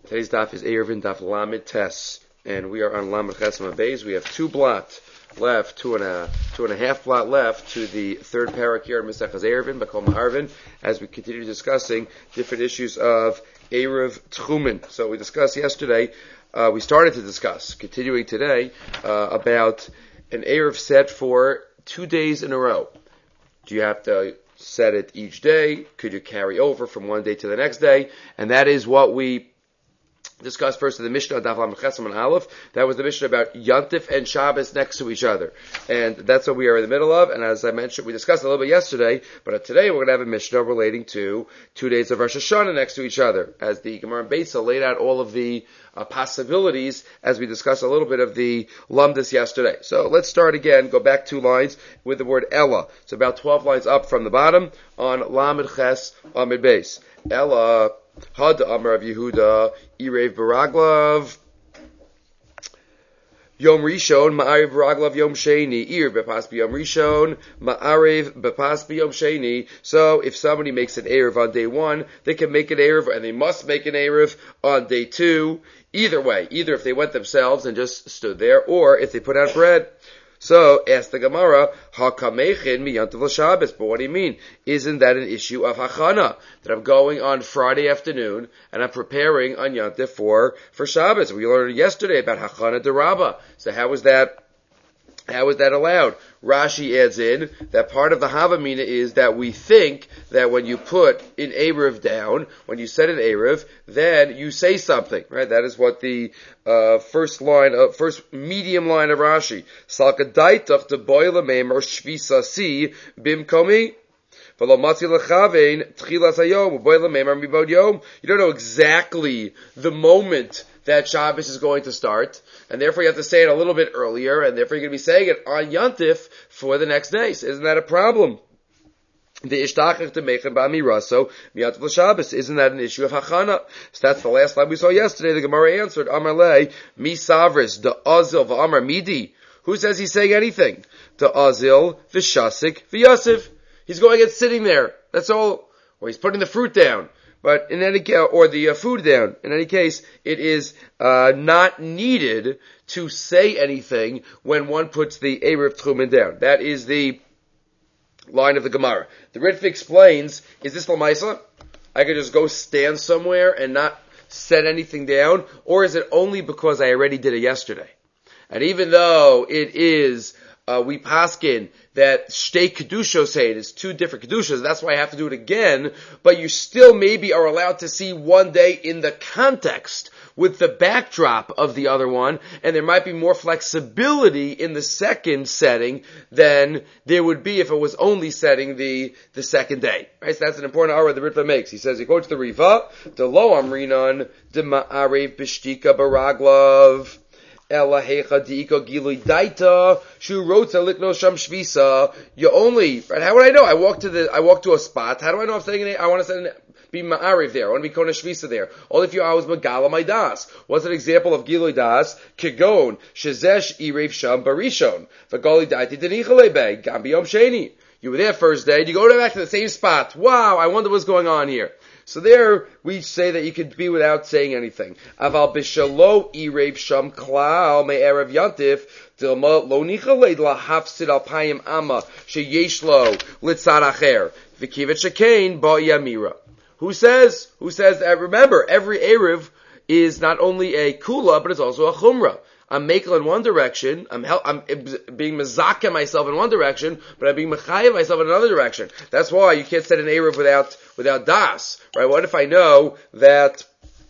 Today's daf is Eruvin Daf Lamed Tes, and we are on Lamed Chesam Beis. We have two blot left, two and a half blot left to the third parak here in Masechas Eruvin, Bakol Ma'arvin, as we continue discussing different issues of Eruv Tchumen. So we discussed yesterday, we started to discuss, continuing today, about an Eruv set for 2 days in a row. Do you have to set it each day? Could you carry over from one day to the next day? And that is what we discussed first in the Mishnah, Daf Lamed Chesam and Aleph. That was the Mishnah about Yontif and Shabbos next to each other. And that's what we are in the middle of. And as I mentioned, we discussed a little bit yesterday, but today we're going to have a Mishnah relating to 2 days of Rosh Hashanah next to each other. As the Gemara in Beitza laid out all of the possibilities as we discussed a little bit of the Lumdus yesterday. So let's start again, go back 2 lines with the word Ella. It's about 12 lines up from the bottom on Lamed Ches Amid Beis. Ella Had Amar of Yehuda Irev Baraglav Yom Rishon Ma'arev Baraglav Yom Sheni Ir Bepas B'Yom Rishon Ma'arev Bepas B'Yom Sheni. So if somebody makes an Erev on day 1, they can make an Erev, and they must make an Erev on day 2. Either way, either if they went themselves and just stood there, or if they put out bread. So, ask the Gemara, HaKamechin miyantav l'Shabbos. But what do you mean? Isn't that an issue of Hachana? That I'm going on Friday afternoon, and I'm preparing on Yantif for Shabbos. We learned yesterday about Hachana d'Rabba. So how is that allowed? Rashi adds in that part of the Havamina is that we think that when you put an Erev down, when you set an Erev, then you say something, right? That is what the first medium line of Rashi. Salkadaitach de boile memor shvisa si bimkomi. You don't know exactly the moment that Shabbos is going to start, and therefore you have to say it a little bit earlier, and therefore you're going to be saying it on Yantif for the next day. So isn't that a problem? The ishtachach to mechen ba'miraso miyantav l'Shabbos. Isn't that an issue of hachana? So that's the last line we saw yesterday. The Gemara answered, Amar le mi savris the azil v'amar midi. Who says he's saying anything? The azil v'shasik v'yasiv. He's going and sitting there. That's all. Or he's putting the fruit down. But in any case, or the food down. In any case, it is not needed to say anything when one puts the Erev Tchumen down. That is the line of the Gemara. The Ritva explains, is this Lamaisa? I could just go stand somewhere and not set anything down? Or is it only because I already did it yesterday? And even though it is we paskin that shtei kedushos say it is 2 different kedushas, that's why I have to do it again, but you still maybe are allowed to see one day in the context with the backdrop of the other one, and there might be more flexibility in the second setting than there would be if it was only setting the second day. Right? So that's an important aura the Ritva makes. He says, he quotes the Riva, the lo amrinon de ma'arev b'shtika baraglav Ella hecha diiko gilui daita shu rotza likno sham shvisa. You only, right? How would I know? I walk to a spot. How do I know I want to be ma'ariv there? I want to be kona shvisa there. Only if I was megala my das. What's an example of gilui das? Kigon shezesh irev sham barishon v'gali daiti denichale gam biyom sheni. You were there first day. You go back to the same spot. Wow, I wonder what's going on here. So there, we say that you could be without saying anything. Aval b'shalo irev sham klal me'erev yantif dilma lo nichaled lahafsid alpayim amma sheyesh lo litzad acher v'kivet shekain ba yamira. Who says that? Remember, every erev is not only a kula, but it's also a chumrah. I'm making in one direction, I'm being mezakeh myself in one direction, but I'm being mechayev myself in another direction. That's why you can't set an Erev without das, right? What if I know that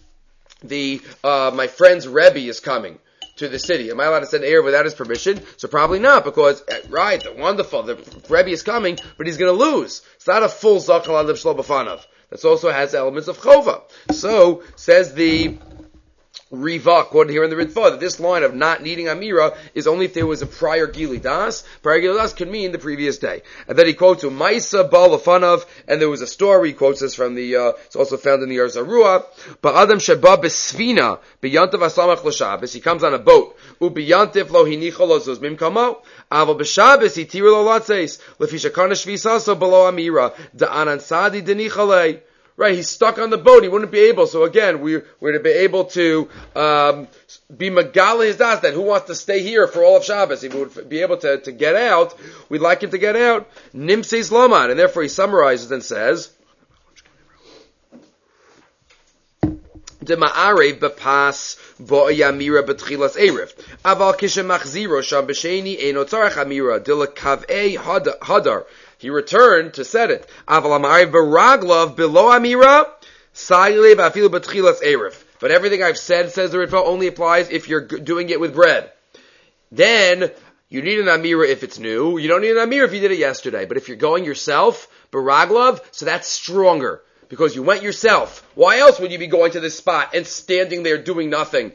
my friend's Rebbe is coming to the city? Am I allowed to set an Erev without his permission? So probably not, because, right, wonderful, the Rebbe is coming, but he's gonna lose. It's not a full zakal adav shlo b'fanav. That also has elements of chova. So, says the Riva, quoted here in the Ritva, that this line of not needing Amira is only if there was a prior Gili Das. Prior Gili Das could mean the previous day. And then he quotes Umaisa Bal Lefanav, and there was a story, he quotes this from it's also found in the Yarzarua. Ba'adam Sheba Besvina, B'yantav Asamach L'Shabbos, he comes on a boat. U'B'yantiv Lo Hinicha Lo Zuzmim Kamo, Aval B'Shabbos, he Tira Lo Latzeis, Lefisha Karna Shvisaso Below Amira, Da'anan Sadi Denichalei. right? He's stuck on the boat. He wouldn't be able. So again, we're to be able to be Megala his das. That who wants to stay here for all of Shabbos? If he would be able to get out, we'd like him to get out. Nimseis Loman, and therefore he summarizes and says, De ma'arev bepas bo'yamira betchilas erev. Aval kishem machziro sham b'sheni eno tzarech amira dila kav'ei hadar. He returned to set it. Aval ma'arev beraglav below amira sayile b'afilu betchilas erev. But everything I've said, says the Ritva, only applies if you're doing it with bread. Then you need an amira if it's new. You don't need an amira if you did it yesterday. But if you're going yourself, beraglav, so that's stronger. Because you went yourself. Why else would you be going to this spot and standing there doing nothing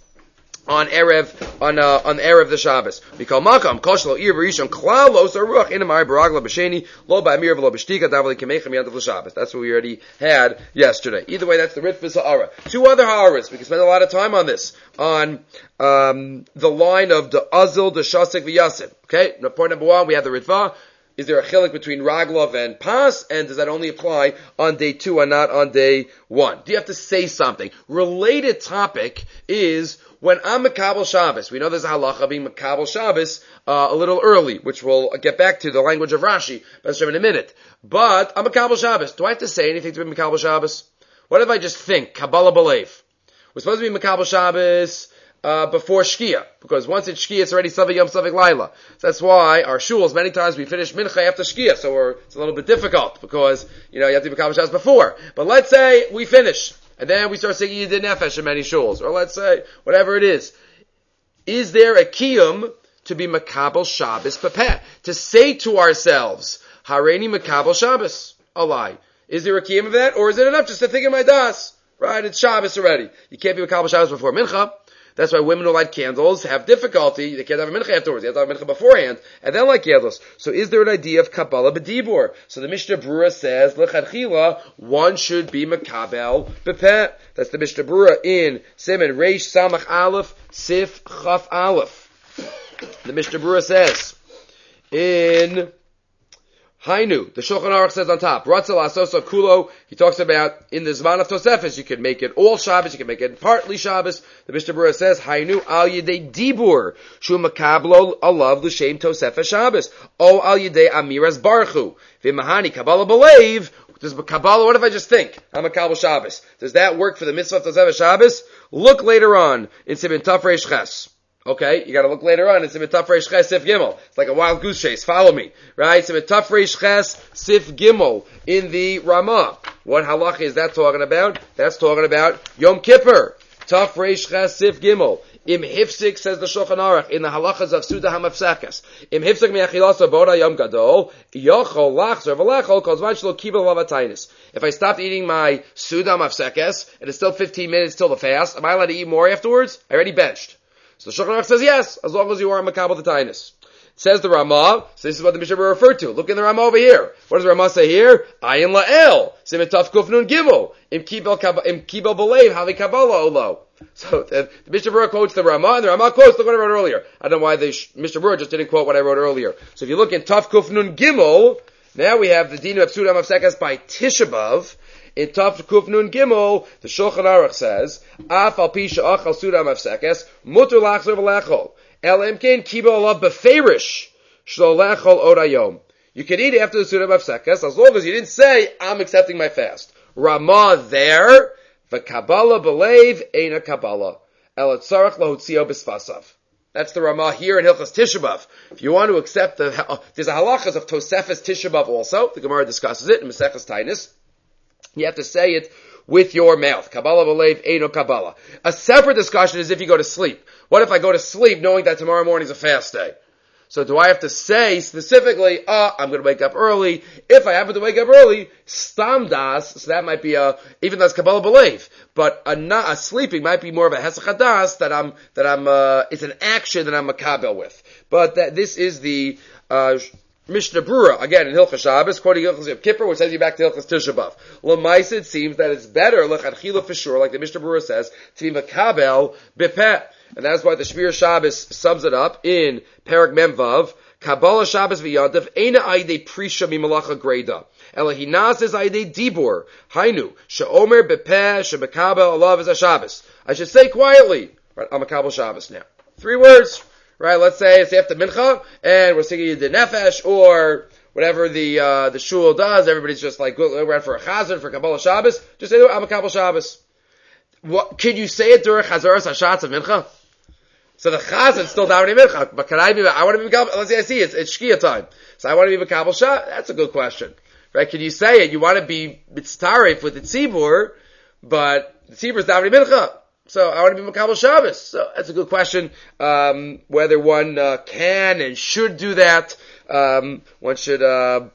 on Erev, on Erev the Shabbos? We call Makam, Koshlo, Ir, Rishon, Klal, Lo, Saruach, Inamai, Baragla, B'Sheni, Lo, Ba'amir, V'Lo, B'Shtika, Davali, Kamechem, Yantav, L'Shabbos. That's what we already had yesterday. Either way, that's the Ritva Ha'ara. Two other Ha'aras. We can spend a lot of time on this. On, the line of the Azil, the Shasik, V'Yasim. Okay? Point number one, we have the Ritva. Is there a chilik between Raglov and Pas? And does that only apply on day 2 and not on day 1? Do you have to say something? Related topic is when I'm Makabel Shabbos. We know there's a halacha being Makabel Shabbos a little early, which we'll get back to the language of Rashi in a minute. But I'm Makabel Shabbos. Do I have to say anything to be Makabel Shabbos? What if I just think Kabbalah Balev? We're supposed to be Makabel Shabbos before Shkia, because once it's Shkia, it's already Savik Yom Savik Laila. So that's why our shuls, many times we finish Mincha after Shkia, so it's a little bit difficult, because, you have to be Makabel Shabbos before. But let's say we finish, and then we start singing Yidin Nefesh in many shuls, or let's say, whatever it is. Is there a Kiyum to be Makabel Shabbos Pepeh? To say to ourselves, Hareini Makabel Shabbos, Alai. Is there a Kiyum of that, or is it enough just to think in my das? Right, it's Shabbos already. You can't be Makabel Shabbos before Mincha. That's why women who light candles have difficulty. They can't have a mincha afterwards. They have to have a mincha beforehand, and then light candles. So is there an idea of Kabbalah b'dibur? So the Mishnah Brura says, l'chadchila, one should be makabel b'peh. That's the Mishnah Brura in Siman Reish Samach Aleph, Sif Chaf Aleph. The Mishnah Brura says, in Hainu, the Shulchan Aruch says on top, Ratzal Asosa Kulo, he talks about in the Zman of Tosefes, you can make it all Shabbos, you can make it partly Shabbos. The Mishnah Berurah says, Hainu al yedei dibur, shu makablo alav l'shem Tosefes Shabbos, o al yedei amiras barchu, v'mahani kabbalah b'leiv, does Kabbalah, what if I just think, I'm a Kabbalah Shabbos? Does that work for the mitzvah of Tosefes Shabbos? Look later on in Siman Taf Reish Ches. Okay, you gotta look later on. It's Siman Taf Reish Ches Sif Gimel. It's like a wild goose chase. Follow me. Right? Siman Taf Reish Ches Sif Gimel in the Ramah. What halacha is that talking about? That's talking about Yom Kippur. Taf Reish Ches Sif Gimel. Im Hifsik, says the Shulchan Aruch, in the halachas of Suda HaMafsekas. Im Hifsik mi'achilasa boda Yom Gadol, yochol lachzer v'lechol kol zman shelo kibel lavatainis. If I stopped eating my Suda HaMafsekas, and it's still 15 minutes till the fast, am I allowed to eat more afterwards? I already benched. So the Shulchan Aruch says yes, as long as you are makabel the tainus. Says the Ramah, so this is what the Mishnah referred to. Look in the Ramah over here. What does the Ramah say here? Ayin la'el, Siman Taf Kuf Nun Gimel, im kibel b'leiv, havi kabbalah olo. So the Mishnah Berurah quotes the Ramah, and the Ramah quotes the what I wrote earlier. I don't know why the Mishnah Berurah just didn't quote what I wrote earlier. So if you look in Taf Kuf Nun Gimel, now we have the Din of Suda HaMafsekas by Tisha B'Av. In Taf Kuf Nun Gimel, the Shulchan Aruch says, Af al pi she'achal Suda HaMafsekas, muter lachzer v'lechol. El emkein kibel alav beferish, shlo lechol od hayom. You can eat after the Suda HaMafsekas, as long as you didn't say, I'm accepting my fast. Ramah there, v'kabbalah b'leiv, eina kabbalah. El etzarech lahotzio b'sfasav. That's the Ramah here in Hilchas Tisha B'Av. If you want to accept there's a halachas of Tosefes Tisha B'Av also. The Gemara discusses it in Maseches Tainus. You have to say it with your mouth. Kabbalah b'leiv, eino kabbalah. A separate discussion is if you go to sleep. What if I go to sleep knowing that tomorrow morning is a fast day? So do I have to say specifically, I'm going to wake up early. If I happen to wake up early, stam das, so that might be even though it's Kabbalah b'leiv, but a sleeping might be more of a hesach hadas that I'm, it's an action that I'm makabel with. But this is the, Mishnah Brura, again in Hilchas Shabbos, quoting Hilchas Yom Kippur, which sends you back to Hilchas Tisha B'Av. L'maisa, it seems that it's better, l'chadchila for sure, like the Mishnah Brura says, to be makabel b'peh. And that's why the Shmir Shabbos sums it up in Perek Memvav, Kabbalah Shabbos v'yantav, eina aydei prisha mimalacha greda. Elahinas is aydei dibur. Hainu, she'omer b'peh, she'mekabel alav is a Shabbos. I should say quietly, right, I'm a Kabbalah Shabbos now. 3 words. Right, let's say it's after Mincha, and we're singing the Nefesh, or whatever the shul does. Everybody's just like, we're out for a Chazan, for Kabbalah Shabbos. Just say, I'm a Kabbalah Shabbos. What, can you say it during Chazaras Hashatz of Mincha? So the Chazan's still davening Mincha, but can I want to be Kabbalah, let's say I see it's Shkia time. So I want to be Kabbalah Shabbos. That's a good question. Right, can you say it? You want to be Mitztarif with the Tzibur, but the Tzibur's davening Mincha. So I want to be Makabel Shabbos. So that's a good question. Whether one can and should do that. One should Kabbalat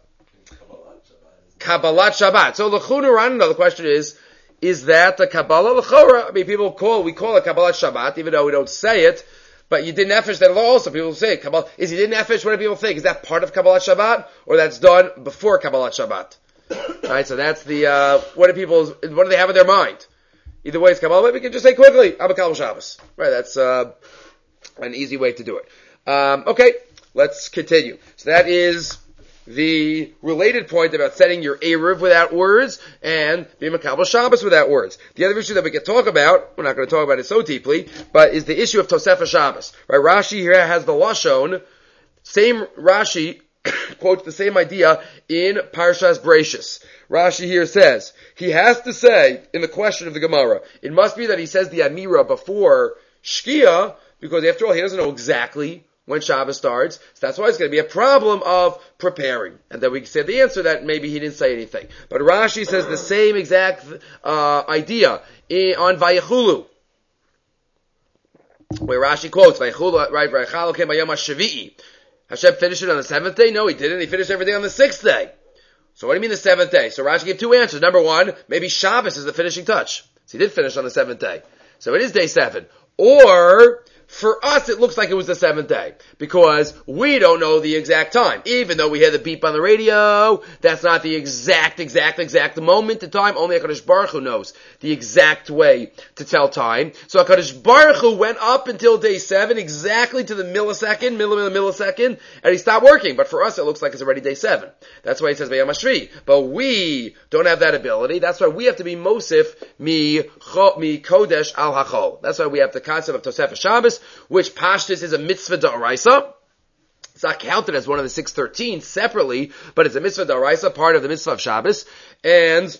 Shabbat. So L'chuna Ranana, the question is that the Kabbalah L'chora? I mean, we call it Kabbalat Shabbat, even though we don't say it. But you did nefesh that also. People say Kabbalah. Is you did nefesh? What do people think? Is that part of Kabbalat Shabbat, or that's done before Kabbalat Shabbat? Right. So that's the what do they have in their mind? Either way, it's Kabbalah, but we can just say quickly, I'm a Kabbalah Shabbos. Right, that's an easy way to do it. Okay, let's continue. So that is the related point about setting your Eruv without words and being a Kabbalah Shabbos without words. The other issue that we can talk about, we're not going to talk about it so deeply, but is the issue of Tosefah Shabbos. Right, Rashi here has the Lashon, same Rashi quotes the same idea in Parshas Bereishis. Rashi here says, he has to say, in the question of the Gemara, it must be that he says the Amira before Shkia, because after all, he doesn't know exactly when Shabbos starts, so that's why it's going to be a problem of preparing. And then we can say the answer that maybe he didn't say anything. But Rashi says the same exact idea on Vayechulu, where Rashi quotes, Vayechulu, right, Vayechalokem Bayom HaShavi'i. Hashem finished it on the 7th day? No, he didn't. He finished everything on the 6th day. So what do you mean the 7th day? So Rashi gave 2 answers. Number 1, maybe Shabbos is the finishing touch. So he did finish on the 7th day. So it is day 7. Or, for us, it looks like it was the 7th day. Because we don't know the exact time. Even though we hear the beep on the radio, that's not the exact moment in time. Only HaKadosh Baruch Hu knows the exact way to tell time. So HaKadosh Baruch Hu went up until day 7, exactly to the millisecond, and he stopped working. But for us, it looks like it's already day 7. That's why he says Vayom HaShvi. But we don't have that ability. That's why we have to be Mosif mi Kodesh al Hachol. That's why we have the concept of Tosefah Shabbos, which Pashtus is a mitzvah d'oraisa. It's not counted as one of the 613 separately, but it's a mitzvah d'oraisa, part of the mitzvah of Shabbos. And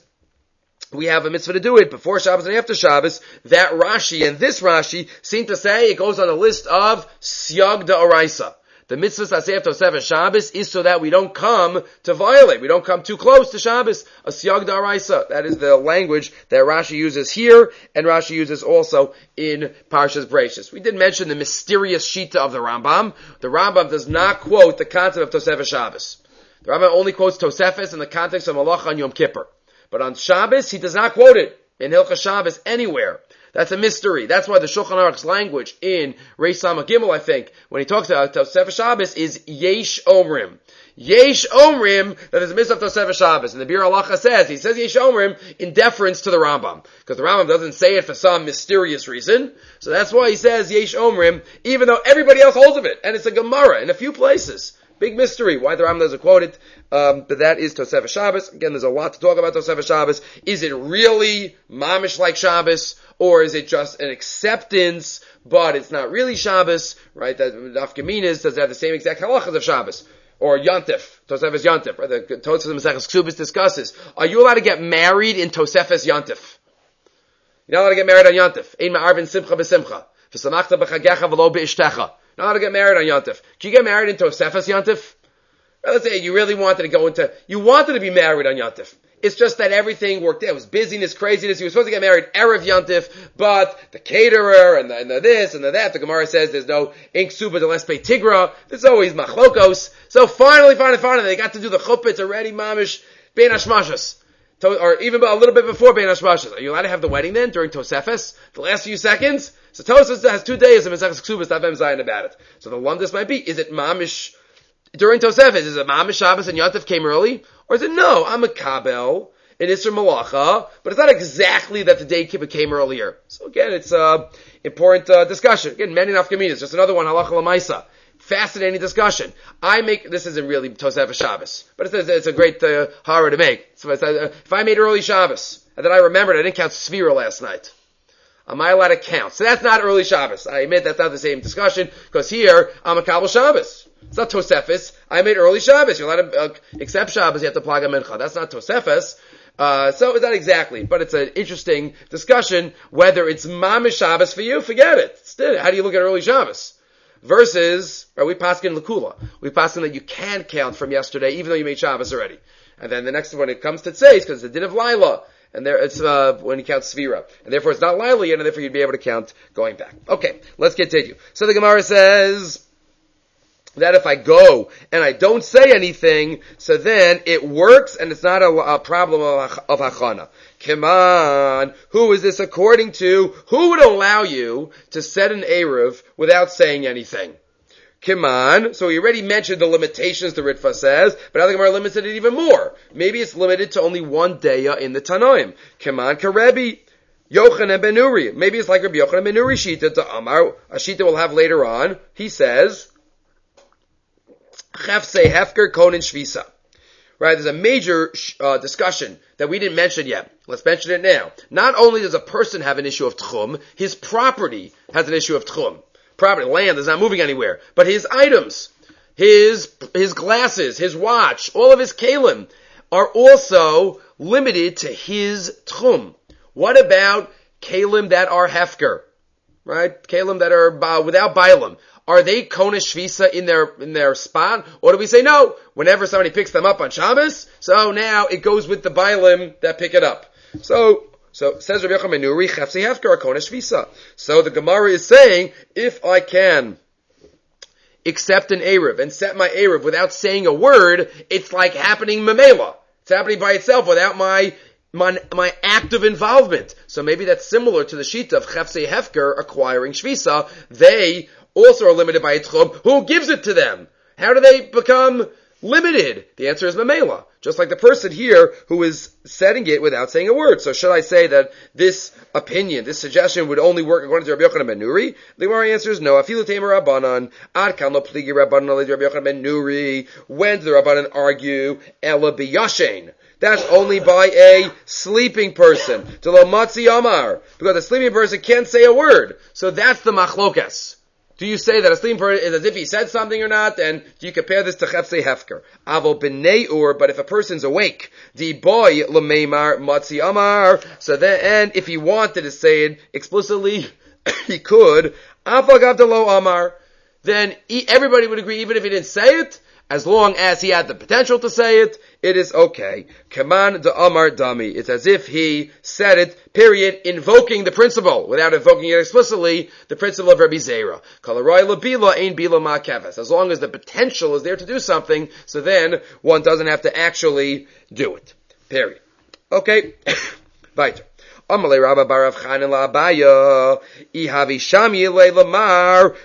we have a mitzvah to do it before Shabbos and after Shabbos. That Rashi and this Rashi seem to say it goes on a list of siyag d'oraisa. The mitzvah Saseh Tosefah Shabbos is so that we don't come to violate. We don't come too close to Shabbos. A siyag d'oraisa. That is the language that Rashi uses here, and Rashi uses also in Parshas Bereishis. We did mention the mysterious shita of the Rambam. The Rambam does not quote the concept of Tosefah Shabbos. The Rambam only quotes Tosefes in the context of Malacha and Yom Kippur. But on Shabbos, he does not quote it in Hilchas Shabbos anywhere. That's a mystery. That's why the Shulchan Aruch's language in Reish Samach Gimel, I think, when he talks about Tosefah Shabbos, is Yesh Omrim. Yesh Omrim, that is a mitzvah of Tosefah Shabbos. And the Bir Halacha says, he says Yesh Omrim in deference to the Rambam. Because the Rambam doesn't say it for some mysterious reason. So that's why he says Yesh Omrim, even though everybody else holds of it. And it's a Gemara in a few places. Big mystery why the Rambam doesn't quote it, but that is Tosefah Shabbos. Again, there's a lot to talk about Tosefah Shabbos. Is it really mamish like Shabbos, or is it just an acceptance, but it's not really Shabbos, right? That Nafkaminas does it have the same exact halachas of Shabbos, or Yantif, Tosefah's Yantif, right? The Tosefah Maseches Ksubis discusses, are you allowed to get married in Tosefah's Yantif? You're not allowed to get married on Yantif. Ein ma'arvin simcha b'simcha, v'samachta b'chagecha v'lo b'ishtecha. Not allowed to get married on Yantif. Can you get married in Tosefah's Yantif? Let's say you really wanted to be married on Yantif. It's just that everything worked out. It was busyness, craziness. You were supposed to get married Erev Yantif, but the caterer and the this and the that, the Gemara says there's no ink suba de lespe tigra. There's always machlokos. So finally, they got to do the chuppah. It's already mamish bein hashmashas. Or even a little bit before bein hashmashas. Are you allowed to have the wedding then during Tosefes? The last few seconds? So Tosefes has 2 days of Maseches Ksubas Tav Mem Zayin about it. So the lumdus might be, is it mamish during Tosefes, is it Mamish Shabbos and Yontif came early? Or is it no, I'm a Kabel, in Isser Malacha, but it's not exactly that the day Kippur came earlier. So again, it's important discussion. Again, many nafkaminas, just another one, Halacha L'maisa. Fascinating discussion. This isn't really Tosefes Shabbos, but it's a great horror to make. So if I made early Shabbos, and then I remembered I didn't count Sfira last night, am I allowed to count? So that's not early Shabbos. I admit that's not the same discussion, because here, I'm a Kabel Shabbos. It's not Tosefes. I made early Shabbos. You're allowed to accept Shabbos, you have to plug a mincha. That's not Tosefes. So it's not exactly, but it's an interesting discussion whether it's Mamish Shabbos for you. Forget it. Still, how do you look at early Shabbos? Versus, we paskin L'kula. We paskin that you can count from yesterday, even though you made Shabbos already. And then the next one, it comes to Tzeis, because it's the din of Laila. And there, it's, when you count Sfira. And therefore it's not Laila yet, and therefore you'd be able to count going back. Okay, let's continue. So the Gemara says that if I go and I don't say anything, so then it works and it's not a problem of hachana. Come on, who is this according to? Who would allow you to set an Eruv without saying anything? Come on, so we already mentioned the limitations the Ritva says, but now the Gemara limits it even more. Maybe it's limited to only one daya in the Tanoim. Come on, Karebi. Yochanan ben Nuri. Maybe it's like Rabbi Yochanan ben Nuri Shita to Amar, a Shita we'll have later on. He says, Chefse Hefker Konin Shvisa. Right, there's a major discussion that we didn't mention yet. Let's mention it now. Not only does a person have an issue of tchum, his property has an issue of tchum. Property, land is not moving anywhere. But his items, his glasses, his watch, all of his kalim are also limited to his tchum. What about kalim that are hefker? Right? Kalim that are without bailam. Are they Kona Shvisa in their spot? Or do we say no? Whenever somebody picks them up on Shabbos, so now it goes with the Bailim that pick it up. So says Rabbi Yochanan ben Nuri, Chefsi Hefker Kona Shvisa. So the Gemara is saying, if I can accept an Eruv and set my Eruv without saying a word, it's like happening Mamela. It's happening by itself without my active involvement. So maybe that's similar to the Shita of Chefsi Hefker acquiring Shvisa. They also are limited by Tchum. Who gives it to them? How do they become limited? The answer is Mamela. Just like the person here who is setting it without saying a word. So should I say that this opinion, this suggestion would only work according to Rabbi Yochanan ben Nuri? The Gemara answer is no. Afilu temer Rabbanan. Ad kan lo pligi Rabbanan le Rabbi Yochanan ben Nuri. When do the Rabbanan argue? Ela biyashen. That's only by a sleeping person. To lo matzi amar. Because the sleeping person can't say a word. So that's the machlokas. Do you say that a sleeping person is as if he said something or not? And do you compare this to Chefsei Hefker? Avo b'nei ur, but if a person's awake, di boy l'meimar matzi amar. So then, and if he wanted to say it explicitly, he could. Afagav delo amar. Then everybody would agree, even if he didn't say it, as long as he had the potential to say it, it is okay. Kaman de amar dami. It's as if he said it, period, invoking the principle, without invoking it explicitly, the principle of Rabbi Zera. Kalaroy labila ain bila ma keves. As long as the potential is there to do something, so then one doesn't have to actually do it. Period. Okay. Weiter. Amalei Rabba Barav Chanan la Abaya. Ihavi Shami le lamar.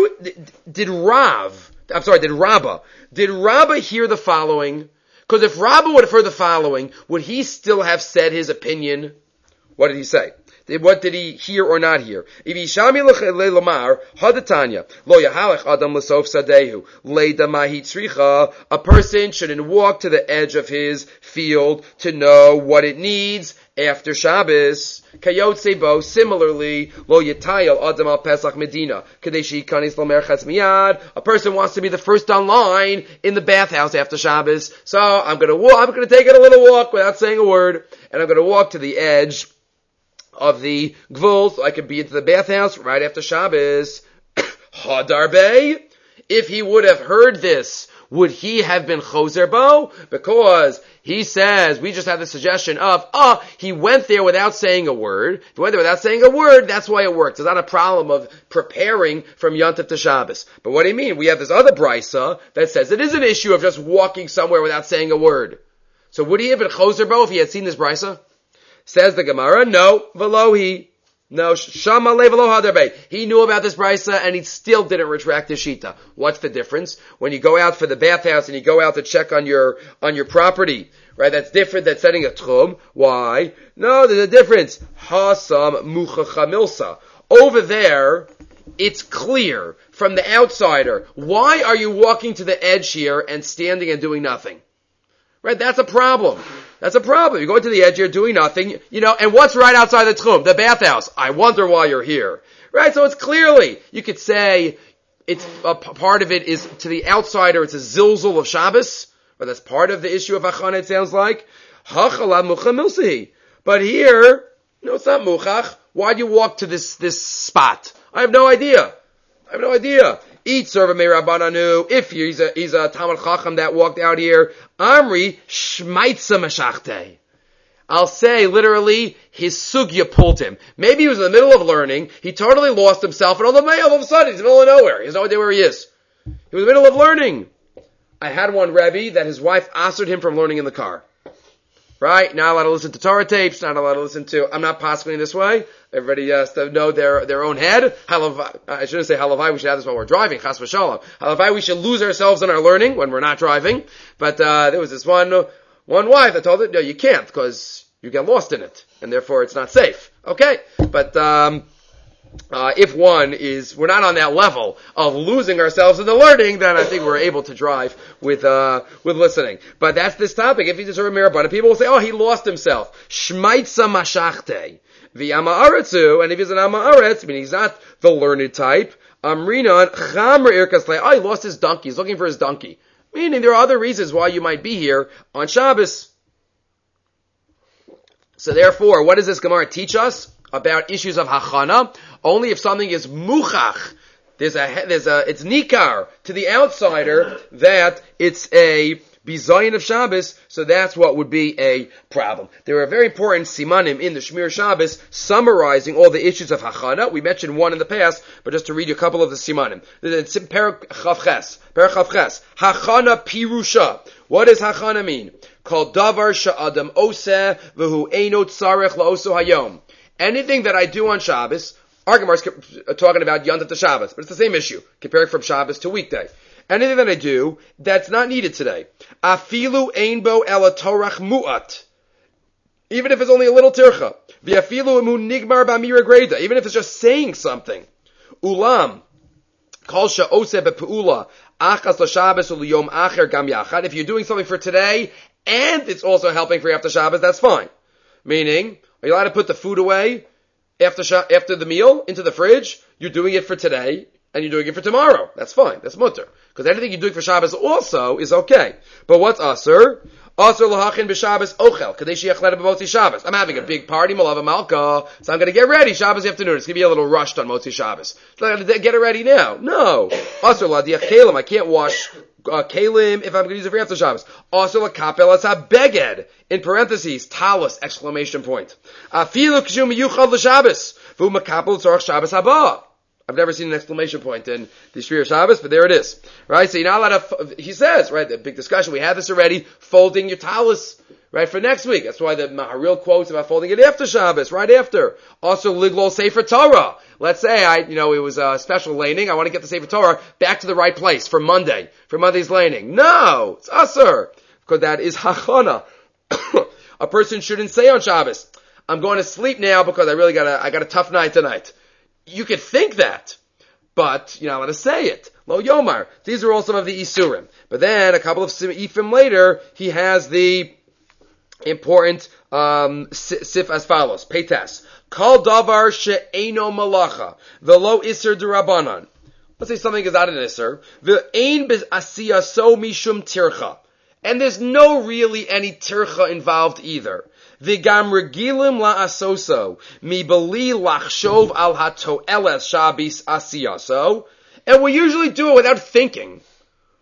Did Rabba hear the following? Because if Rabba would have heard the following, would he still have said his opinion? What did he say? What did he hear or not hear? If Yishami le'lamar hadatanya lo yahalech adam l'sof sadehu leida mahi tzricha. A person shouldn't walk to the edge of his field to know what it needs after Shabbos. Kayot bo. Similarly, lo yitayel adam al pesach medina kadeshi kanis lomer chatz miyad. A person wants to be the first online in the bathhouse after Shabbos. So I'm going to take it a little walk without saying a word, and I'm going to walk to the edge of the gvul, so I could be into the bathhouse right after Shabbos. Hadarbe. If he would have heard this, would he have been choser bo? Because he says, we just had the suggestion of, he went there without saying a word. If he went there without saying a word, that's why it works. It's not a problem of preparing from Yontif to Shabbos. But what do you mean? We have this other brisa that says it is an issue of just walking somewhere without saying a word. So would he have been choser bo if he had seen this brisa? Says the Gemara, no, velohi. No, Shama Levelo Hadarbe. He knew about this brisa and he still didn't retract his shita. What's the difference? When you go out for the bathhouse and you go out to check on your property, right? That's different than setting a tchum. Why? No, there's a difference. Hasam Muchacha Milsa. Over there, it's clear from the outsider. Why are you walking to the edge here and standing and doing nothing? Right? That's a problem. That's a problem. You're going to the edge, you're doing nothing, and what's right outside the tchum? The bathhouse. I wonder why you're here. Right? So it's clearly, you could say, it's a part of it is, to the outsider, it's a zilzul of Shabbos, but that's part of the issue of Achana, it sounds like. Hachalad mucha milsahi. But here, no, it's not muchach. Why'd you walk to this spot? I have no idea. Eat serve me Rabbananu. If he's a Talmud Chacham that walked out here, Amri Shmaitza Mashachte. I'll say literally his sugya pulled him. Maybe he was in the middle of learning. He totally lost himself, and all of a sudden he's in the middle of nowhere. He has no idea where he is. He was in the middle of learning. I had one Rebbe that his wife answered him from learning in the car. Right? Not allowed to listen to Torah tapes, not allowed to listen to, I'm not possibly this way. Everybody has to know their own head. I shouldn't say halavai, we should have this while we're driving, chas v'shalom. Halavai, we should lose ourselves in our learning when we're not driving. But, there was this one wife that told her, no, you can't, because you get lost in it, and therefore it's not safe. Okay? But, if we're not on that level of losing ourselves in the learning, then I think we're able to drive with listening. But that's this topic. If he's just a Mirabana, people will say, oh, he lost himself. Shmaitza mashachte. The Ama'aretzu, and if he's an Ama'aretz, meaning he's not the learned type, Amrinan chamr irkaslei. Oh, he lost his donkey. He's looking for his donkey. Meaning there are other reasons why you might be here on Shabbos. So therefore, what does this Gemara teach us about issues of hachana? Only if something is muchach, it's nikar to the outsider that it's a bizayin of Shabbos, so that's what would be a problem. There are very important simanim in the Shmir Shabbos summarizing all the issues of hachana. We mentioned one in the past, but just to read you a couple of the simanim. It's in Perek Chavches. Hachana pirusha. What does hachana mean? Kol davar sha'adam oseh v'hu eino tzarech la'oso hayom. Anything that I do on Shabbos, our Gemara is talking about Yontif to Shabbos, but it's the same issue, comparing from Shabbos to weekday. Anything that I do that's not needed today. Afilu einbo ela torach mu'at. Even if it's only a little tircha. V'afilu emu nigmar b'amira greda. Even if it's just saying something. Ulam. Kol sha'oseh be'pe'ula. Achas l'Shabbos u'liyom acher gam yachad. If you're doing something for today, and it's also helping for after Shabbos, that's fine. Meaning, are you allowed to put the food away after the meal into the fridge? You're doing it for today, and you're doing it for tomorrow. That's fine. That's mutter. Because anything you're doing for Shabbos also is okay. But what's aser? Aser lahachin b'Shabbos ochel. Kadeshi yachleda b'motzi Shabbos. I'm having a big party, malava malka, so I'm going to get ready Shabbos afternoon. It's going to be a little rushed on Motzi Shabbos. So I'm going to get it ready now. No. Aser ladiach kelim. I can't wash kelim if I'm going to use it for after Shabbos. Aser lakapel as beged. In parentheses, talus, exclamation point. Afilu k'shum yuchad l'Shabbos. V'u makapel tzorach Shabbos haba. I've never seen an exclamation point in the Shmir Shabbos, but there it is. Right? So you're not allowed to, he says, right, the big discussion, we had this already, folding your talus, right, for next week. That's why the Maharil quotes about folding it after Shabbos, right after. Also, liglol Sefer Torah. Let's say it was a special laning, I want to get the Sefer Torah back to the right place for Monday's laning. No! It's Asur! Because that is Hachana. A person shouldn't say on Shabbos, I'm going to sleep now because I got a tough night tonight. You could think that, but you're not allowed to say it. Lo Yomar. These are all some of the Isurim. But then, a couple of Ifim later, he has the important sif as follows. Peitas. Kol davar she'eino malacha. V'lo iser d'Rabbanan. Let's say something is not an iser. V'ein b'asiya so mishum tircha. And there's no really any tircha involved either. V'gam regilim la'asoso, mi beli lachshov al hato'eles shabis asiyaso, and we usually do it without thinking.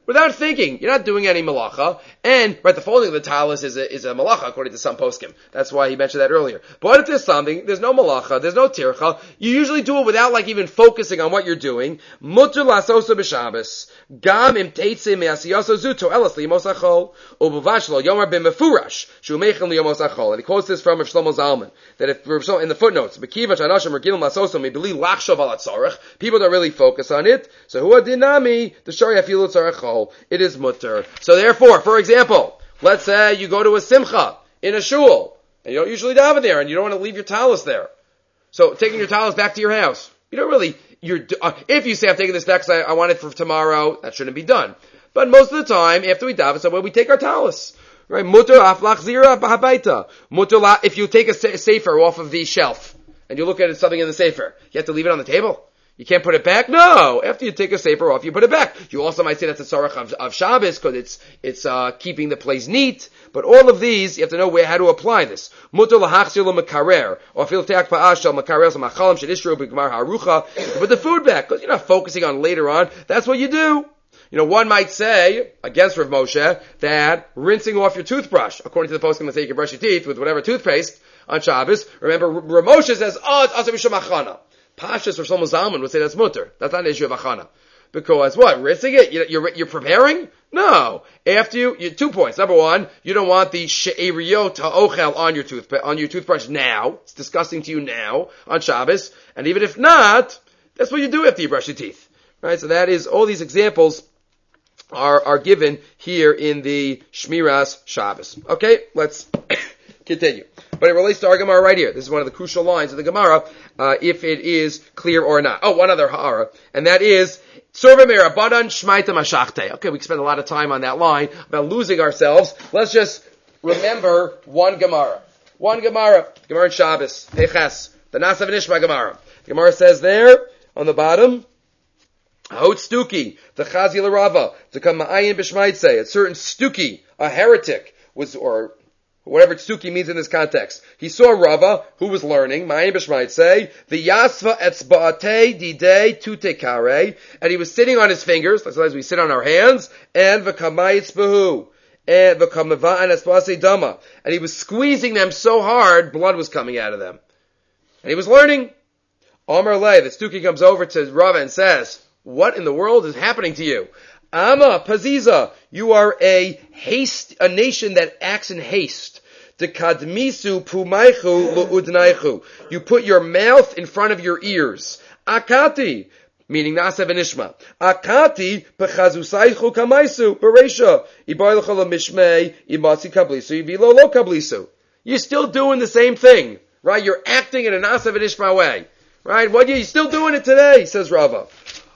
Without thinking. You're not doing any malacha. And, right, the folding of the talis is a malacha, according to some poskim. That's why he mentioned that earlier. But if there's something, there's no malacha, there's no tircha, you usually do it without, like, even focusing on what you're doing. Mutter lasosa b'Shabbos. Gam im teitze me'asiyaso zuto elas liyamos achol. U'buvash lo yomar b'mefurash. Shu meichen liyamos achol. And he quotes this from Rav Shlomo Zalman. That if, in the footnotes, B'kiva chanashim regilim lasosa mebili lachshav al atzarech. People don't really focus on it. So hu adinami, the shari afilu tzarechol. It is mutter. So therefore, for example, let's say you go to a simcha in a shul, and you don't usually daven there, and you don't want to leave your talis there. So taking your talis back to your house, you don't really, if you say I'm taking this back because I want it for tomorrow, that shouldn't be done. But most of the time, after we daven somewhere, we take our talis. Right? Mutter aflach zira b'habaita. Mutter if you take a sefer off of the shelf, and you look at something in the sefer, you have to leave it on the table. You can't put it back? No! After you take a sefer off, you put it back. You also might say that's a tzarech of Shabbos, because it's keeping the place neat. But all of these, you have to know how to apply this. Mutter lahachzir lo mekarer, or fil te'ak pa'ash shel mekarer shel machalim shedishru b'gmar harucha. Put the food back, because you're not focusing on later on. That's what you do. One might say, against Rav Moshe, that rinsing off your toothbrush, according to the poskim that say you can brush your teeth with whatever toothpaste on Shabbos. Remember, Rav Moshe says, it's asa b'shem achana. Pashas or Shlomo Zalman would say that's mutter. That's not an issue of achana. Because what? Rinsing it? You're preparing? No. After you 2 points. Number one, you don't want the she'eriyot ha'ochel on your toothbrush now. It's disgusting to you now on Shabbos. And even if not, that's what you do after you brush your teeth. Right? So that is, all these examples are given here in the Shmiras Shabbos. Okay? Let's continue. But it relates to our Gemara right here. This is one of the crucial lines of the Gemara, if it is clear or not. Oh, one other ha'ara, and that is, Sorvemera badan shmaita mashachte. Okay, we can spend a lot of time on that line about losing ourselves. Let's just remember one Gemara. Gemara in Shabbos, Eches, the Nasav Nishma Gemara. The Gemara says there, on the bottom, Hot Stuki, the Chazi L'Rava, to come Ma'ayin B'Shmaitze, a certain Stuki, a heretic, or whatever Tsuki means in this context. He saw Rava, who was learning, Ma'ayin B'Shmaitze, the Yasva Etzba'ate Didei Tute Kare, and he was sitting on his fingers, like sometimes we sit on our hands, and V'Kamayitz Behu, and V'Kamava'an Etzba'ase Dama, and he was squeezing them so hard, blood was coming out of them. And he was learning. Amar Le, the Tsuki comes over to Rava and says, what in the world is happening to you? Ama Paziza, you are a nation that acts in haste. Dekadmisu pumaichu lu'udnaichu. You put your mouth in front of your ears. Akati, meaning Nasav and Ishma. Akati pechazusaichu kamaisu beresha. Ibaylecha lemishmei imatzi kablisu ibilo lo kablisu. You're still doing the same thing, right? You're acting in a Nasav and Ishma way, right? You're still doing it today, says Rava.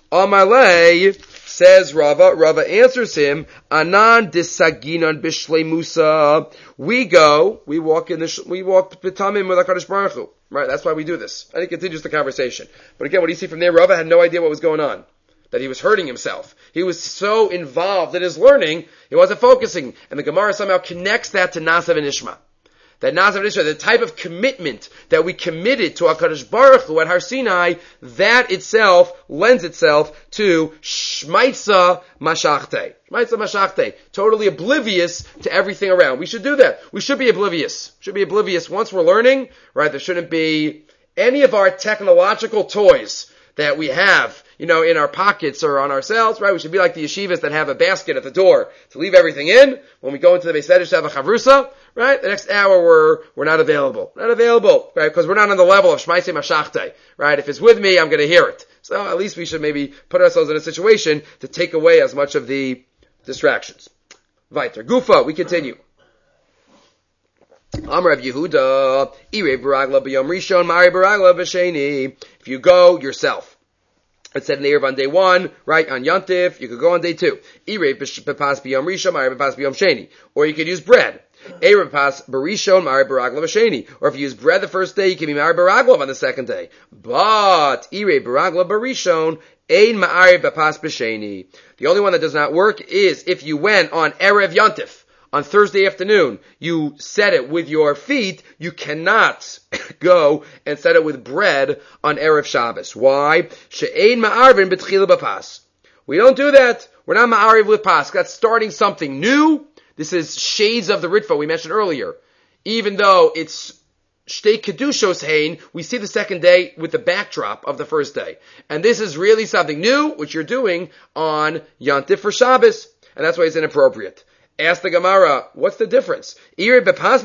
Amalei, says Rava. Rava answers him, Anan disaginan bishleimusa. We walk b'tamim with HaKadosh Baruch Hu. Right, that's why we do this. And he continues the conversation. But again, what do you see from there? Rava had no idea what was going on. That he was hurting himself. He was so involved in his learning, he wasn't focusing. And the Gemara somehow connects that to Nasav and Ishma. That Nasav and Ishma, the type of commitment that we committed to HaKadosh Baruch Hu at Har Sinai, that itself lends itself to Shmaitza Mashachte. Shmaitza Mashachte. Totally oblivious to everything around. We should do that. We should be oblivious. Once we're learning, right? There shouldn't be any of our technological toys that we have, in our pockets or on ourselves, right? We should be like the yeshivas that have a basket at the door to leave everything in. When we go into the Beis Medrash to have a chavrusa, right? The next hour we're not available. Right? Because we're not on the level of Shmaisei Mashachte, right? If it's with me, I'm going to hear it. So at least we should maybe put ourselves in a situation to take away as much of the distractions. Weiter. Gufa, we continue. Amar Rav Yehuda, Irei Baragla b'Yom Rishon, Mari Baragla b'Sheni. If you go yourself, it said in the Erev on day 1, right, on Yontif, you could go on day 2. Irei b'pas b'Yom Rishon, Mari b'pas b'Yom Sheni. Or you could use bread. Erev b'pas b'Rishon, Mari Baragla b'Sheni. Or if you use bread the first day, you can be Mari Baragla on the second day. But, Irei Baragla b'Rishon, Ein Mari b'pas b'Sheni. The only one that does not work is if you went on Erev Yontif. On Thursday afternoon, you set it with your feet, you cannot go and set it with bread on Erev Shabbos. Why? She'ein ma'arvin b'tchila b'pas. We don't do that. We're not ma'ariv with Pascha. That's starting something new. This is shades of the Ritva we mentioned earlier. Even though it's Shtei Kedushos Hain, we see the second day with the backdrop of the first day. And this is really something new, which you're doing on Yantif for Shabbos. And that's why it's inappropriate. Ask the Gemara, what's the difference? Right?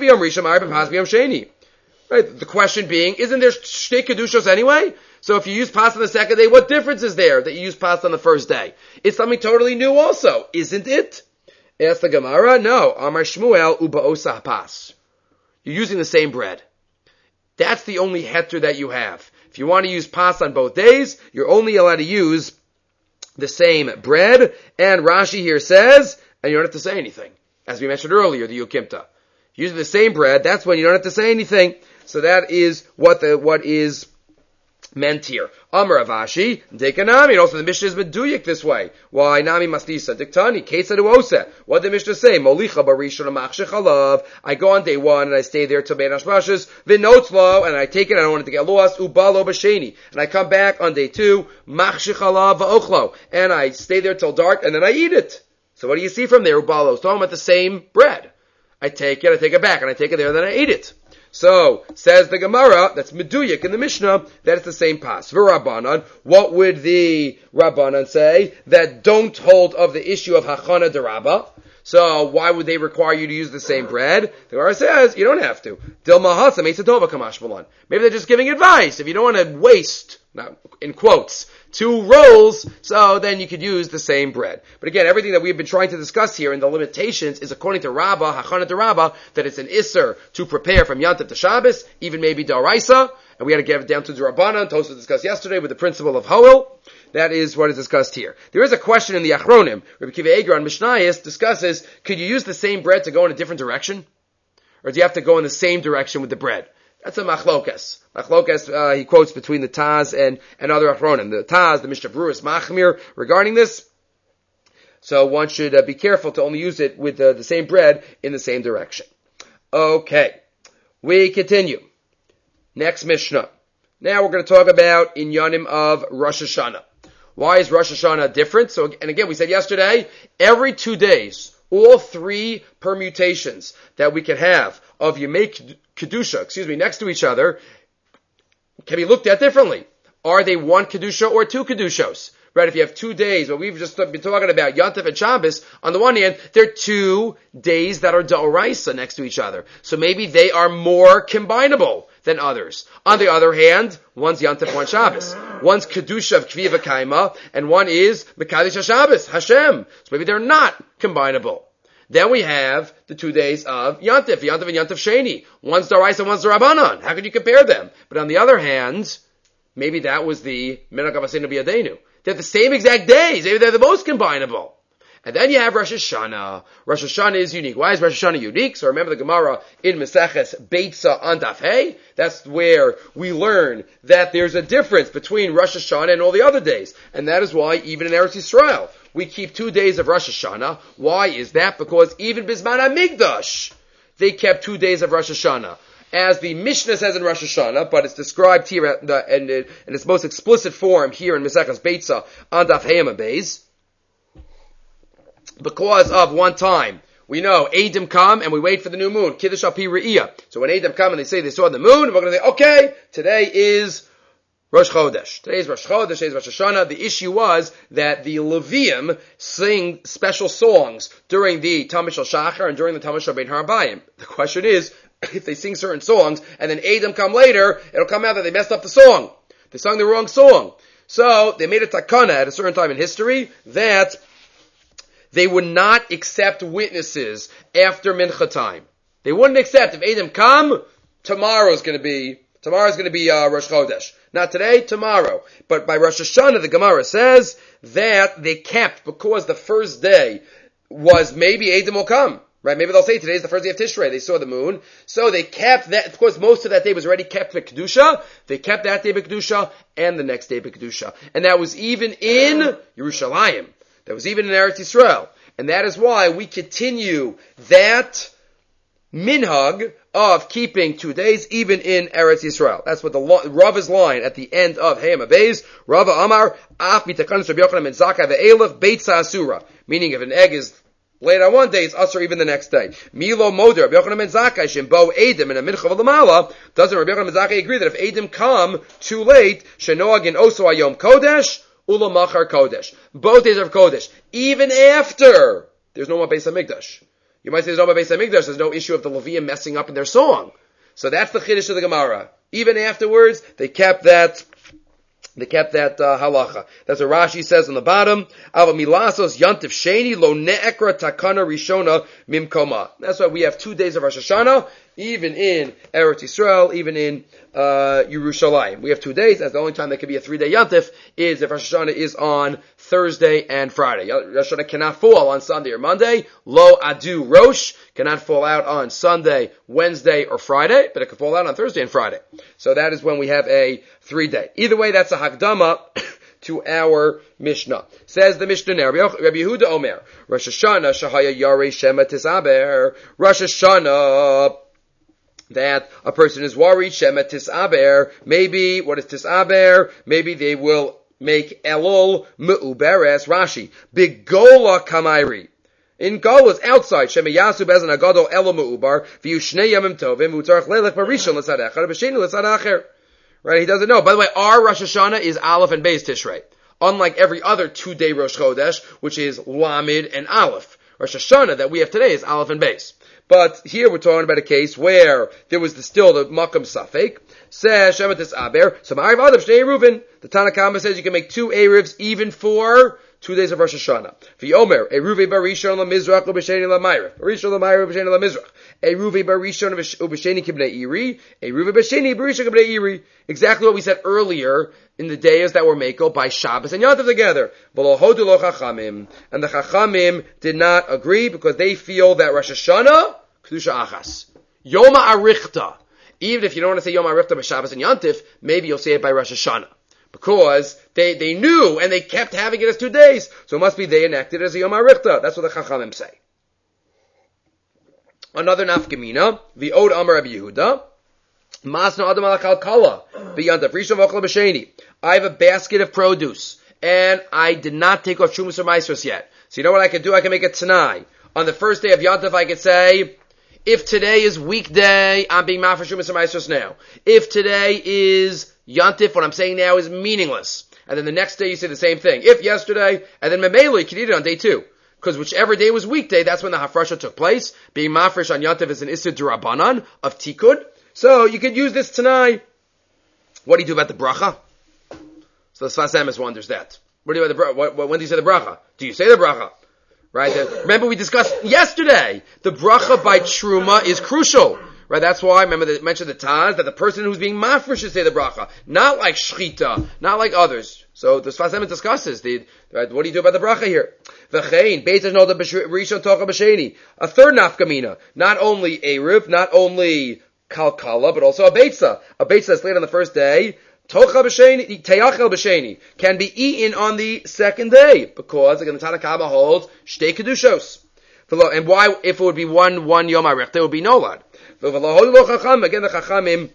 The question being, isn't there Shtei Kedushos anyway? So if you use pasta on the second day, what difference is there that you use pasta on the first day? It's something totally new also, isn't it? Ask the Gemara, no. Amar Shmuel uba pas. You're using the same bread. That's the only heter that you have. If you want to use pasta on both days, you're only allowed to use the same bread. And Rashi here says, and you don't have to say anything. As we mentioned earlier, the Yukimta. Using the same bread, that's when you don't have to say anything. So that is what is meant here. Amar Avashi, Dekanami, also the Mishnah is meduyik this way. Why? Nami Mastisa, Diktani, Kesa Duose. What did the Mishnah say? Molicha Barishon Machshech Halav. I go on day one and I stay there till Bein Hashmashas, Vinotzlo, and I take it, I don't want it to get lost, Ubalo Basheni. And I come back on day two, Machshech Halav Va'ochlo. And I stay there till dark and then I eat it. So what do you see from there, Ubalo? It's talking about the same bread. I take it back, and I take it there, and then I eat it. So, says the Gemara, that's Meduyik in the Mishnah, that it's the same pas. V'Rabbanan, what would the Rabbanan say? That don't hold of the issue of Hachana Derabba. So, why would they require you to use the same bread? The Gemara says, you don't have to. Dilma Hasa Meisatova Kamash Balan. Maybe they're just giving advice. If you don't want to waste, now, in quotes, 2 rolls, so then you could use the same bread. But again, everything that we've been trying to discuss here in the limitations is according to Rabbah, Hachana de Rabbah, that it's an Isser to prepare from Yantif to Shabbos, even maybe Daraisa, and we had to get it down to Rabbanan, Tosfos discussed yesterday with the principle of Hoel. That is what is discussed here. There is a question in the Achronim. Rabbi Kiva Eger on Mishnayos discusses, could you use the same bread to go in a different direction? Or do you have to go in the same direction with the bread? That's a machlokas. Machlokas, he quotes between the Taz and other Achronim. The Taz, the Mishnah Berurah is machmir regarding this. So one should be careful to only use it with the same bread in the same direction. Okay. We continue. Next Mishnah. Now we're going to talk about Inyanim of Rosh Hashanah. Why is Rosh Hashanah different? So, and again, we said yesterday, every 2 days, all 3 permutations that we can have of Yemei Kedusha, next to each other, can be looked at differently. Are they 1 Kedusha or 2 Kedushos? Right, if you have 2 days, what we've just been talking about, Yantif and Shabbos, on the one hand, they're 2 days that are D'oraisa next to each other. So maybe they are more combinable than others. On the other hand, one's Yantif, one Shabbos. One's Kedusha of Kviya V'Kaima, and one is Mekadesh HaShabbos, Hashem. So maybe they're not combinable. Then we have the 2 days of Yantif and Yantif Sheni. One's D'oraisa, one's D'Rabbanan. How can you compare them? But on the other hand, maybe that was the Minhag Avosseinu B'Yadeinu. They're the same exact days. Maybe they're the most combinable. And then you have Rosh Hashanah. Rosh Hashanah is unique. Why is Rosh Hashanah unique? So remember the Gemara in Maseches Beitza on Daf Hey. That's where we learn that there's a difference between Rosh Hashanah and all the other days. And that is why even in Eretz Yisrael, we keep 2 days of Rosh Hashanah. Why is that? Because even Bisman HaMikdash, they kept 2 days of Rosh Hashanah. As the Mishnah says in Rosh Hashanah, but it's described here in its most explicit form here in Maseches Beitza on Daf Hey Amud Beis. Because of one time, we know Eidim come and we wait for the new moon, Kiddush al Pi Re'iyah. So when Eidim come and they say they saw the moon, we're going to say, okay, today is Rosh Chodesh. Today is Rosh Chodesh, today is Rosh Hashanah. The issue was that the Levium sing special songs during the Tamid Shel Shachar and during the Tamid Shel Bein Harabayim. The question is, if they sing certain songs and then Eidim come later, it'll come out that they messed up the song. They sung the wrong song. So they made a takana at a certain time in history that they would not accept witnesses after Mincha time. They wouldn't accept if Eidim come, tomorrow's going to be Rosh Chodesh. Not today, tomorrow. But by Rosh Hashanah, the Gemara says that they kept, because the first day was maybe Eidim will come. Right? Maybe they'll say today's the first day of Tishrei. They saw the moon. So they kept that, of course most of that day was already kept for Kedusha. They kept that day for Kedusha and the next day for Kedusha. And that was even in Yerushalayim. That was even in Eretz Yisrael. And that is why we continue that minhag of keeping 2 days, even in Eretz Yisrael. That's what the Rava's line at the end of Hayam Abayz. Rava Amar, Af mitakanos Rabbi Yochanan ben Zakkai ve'elach beitza asura. Meaning if an egg is laid on one day, it's usher even the next day. Milo moder, Rabbi Yochanan ben Zakkai, shembo edim in a mincha v'lamala. Doesn't Rabbi Yochanan ben Zakkai agree that if edim come too late, shenoag in oso ayom kodesh, ula machar kodesh. Both days are kodesh. Even after there's no more Beis HaMikdash. You might say there's no more Beis HaMikdash, there's no issue of the Levium messing up in their song. So that's the Chiddush of the Gemara. Even afterwards, they kept that halacha. That's what Rashi says on the bottom. Ava milasos yantif sheni lo ne'ekra takana rishona mimkoma. That's why we have 2 days of Rosh Hashanah, even in Eretz Yisrael, even in Yerushalayim. We have 2 days. That's the only time there can be a 3-day yantif is if Rosh Hashanah is on Thursday and Friday. Rosh Hashanah cannot fall on Sunday or Monday. Lo adu rosh cannot fall out on Sunday, Wednesday, or Friday, but it can fall out on Thursday and Friday. So that is when we have a 3-day. Either way, that's a Hakdama to our Mishnah. Says the Mishnah now, Rabbi Yehuda Omer, Rosh Hashanah shahaya yarei shema tisaber. Rosh Hashanah, that a person is worried, shema tisaber. Maybe, what is tisaber? Maybe they will make elul mu'uberes. Rashi, bigola kamairi. In Golas, outside, Shema Yasu Bezan Agadol Elo Mu'ubar, V'yu Shnei Yamim Tovim, V'utzarech Leilech Barishon L'sad Echad, B'sheni L'sad Acher. Right, he doesn't know. By the way, our Rosh Hashanah is Aleph and Beis Tishrei. Unlike every other 2-day Rosh Chodesh, which is Lamed and Aleph. Rosh Hashanah that we have today is Aleph and Beis. But here we're talking about a case where there was still the Makam Safek. Says Shema Tisaber, so Ma'ariv Adam Shnei Eruvin. The Tanna Kama says you can make 2 Eruvs even for 2 days of Rosh Hashanah. V'yomer, Eruvi barishon la-mizrach u'b'sheni la-mayrach. Barishon la-mayrach u'b'sheni la-mizrach. Eruvi barishon u'b'sheni kibnei iri. Eruvi b'sheni barishon kibnei iri. Exactly what we said earlier in the days that were mako by Shabbos and Yom Tov together. V'lo hodu lo chachamim. And the chachamim did not agree because they feel that Rosh Hashanah, kedusha achas. Yom ha'arichta. Even if you don't want to say Yom ha'arichta by Shabbos and Yom Tov, maybe you'll say it by Rosh Hashanah. Because they knew and they kept having it as 2 days. So it must be they enacted it as a Yom HaRichta. That's what the Chachamim say. Another nafkamina, the Od Amar Rabbi Yehuda, Masna Adam Alakal Kala, B'yantav Rishon V'Ochel B'Sheni. I have a basket of produce, and I did not take off Shumas or Maasros yet. So you know what I can do? I can make a Tanai. On the first day of Yantav, I could say, if today is weekday, I'm being mad for Shumas or Maasros now. If today is Yantif, what I'm saying now is meaningless. And then the next day you say the same thing. If yesterday, and then Memelo, you can eat it on day 2. Because whichever day was weekday, that's when the Hafrasha took place. Being mafresh on Yantif is an Issur D'Rabbanan of Tikud. So you could use this tonight. What do you do about the bracha? So the Sfas Emes wonders that. What do you do about the bracha? When do you say the bracha? Do you say the bracha? Right? Remember we discussed yesterday, the bracha by Truma is crucial. Right, that's why, remember they mentioned the Taz, that the person who's being mafresh should say the bracha. Not like Shchita, not like others. So the Sfas Emes discusses, right, what do you do about the bracha here? V'chein, Beitzah Noda Rishon Tocha B'Sheni. A third nafkamina. Not only Eruv, not only Kalkala, but also a Beitzah. A Beitzah that's laid on the first day, Tocha B'Sheni, Teyachel B'Sheni, can be eaten on the second day. Because, again, the Tanna Kama holds, Shtei Kedushos. And why, if it would be one Yom HaRichta, it would be Nolad. Again, the Chachamim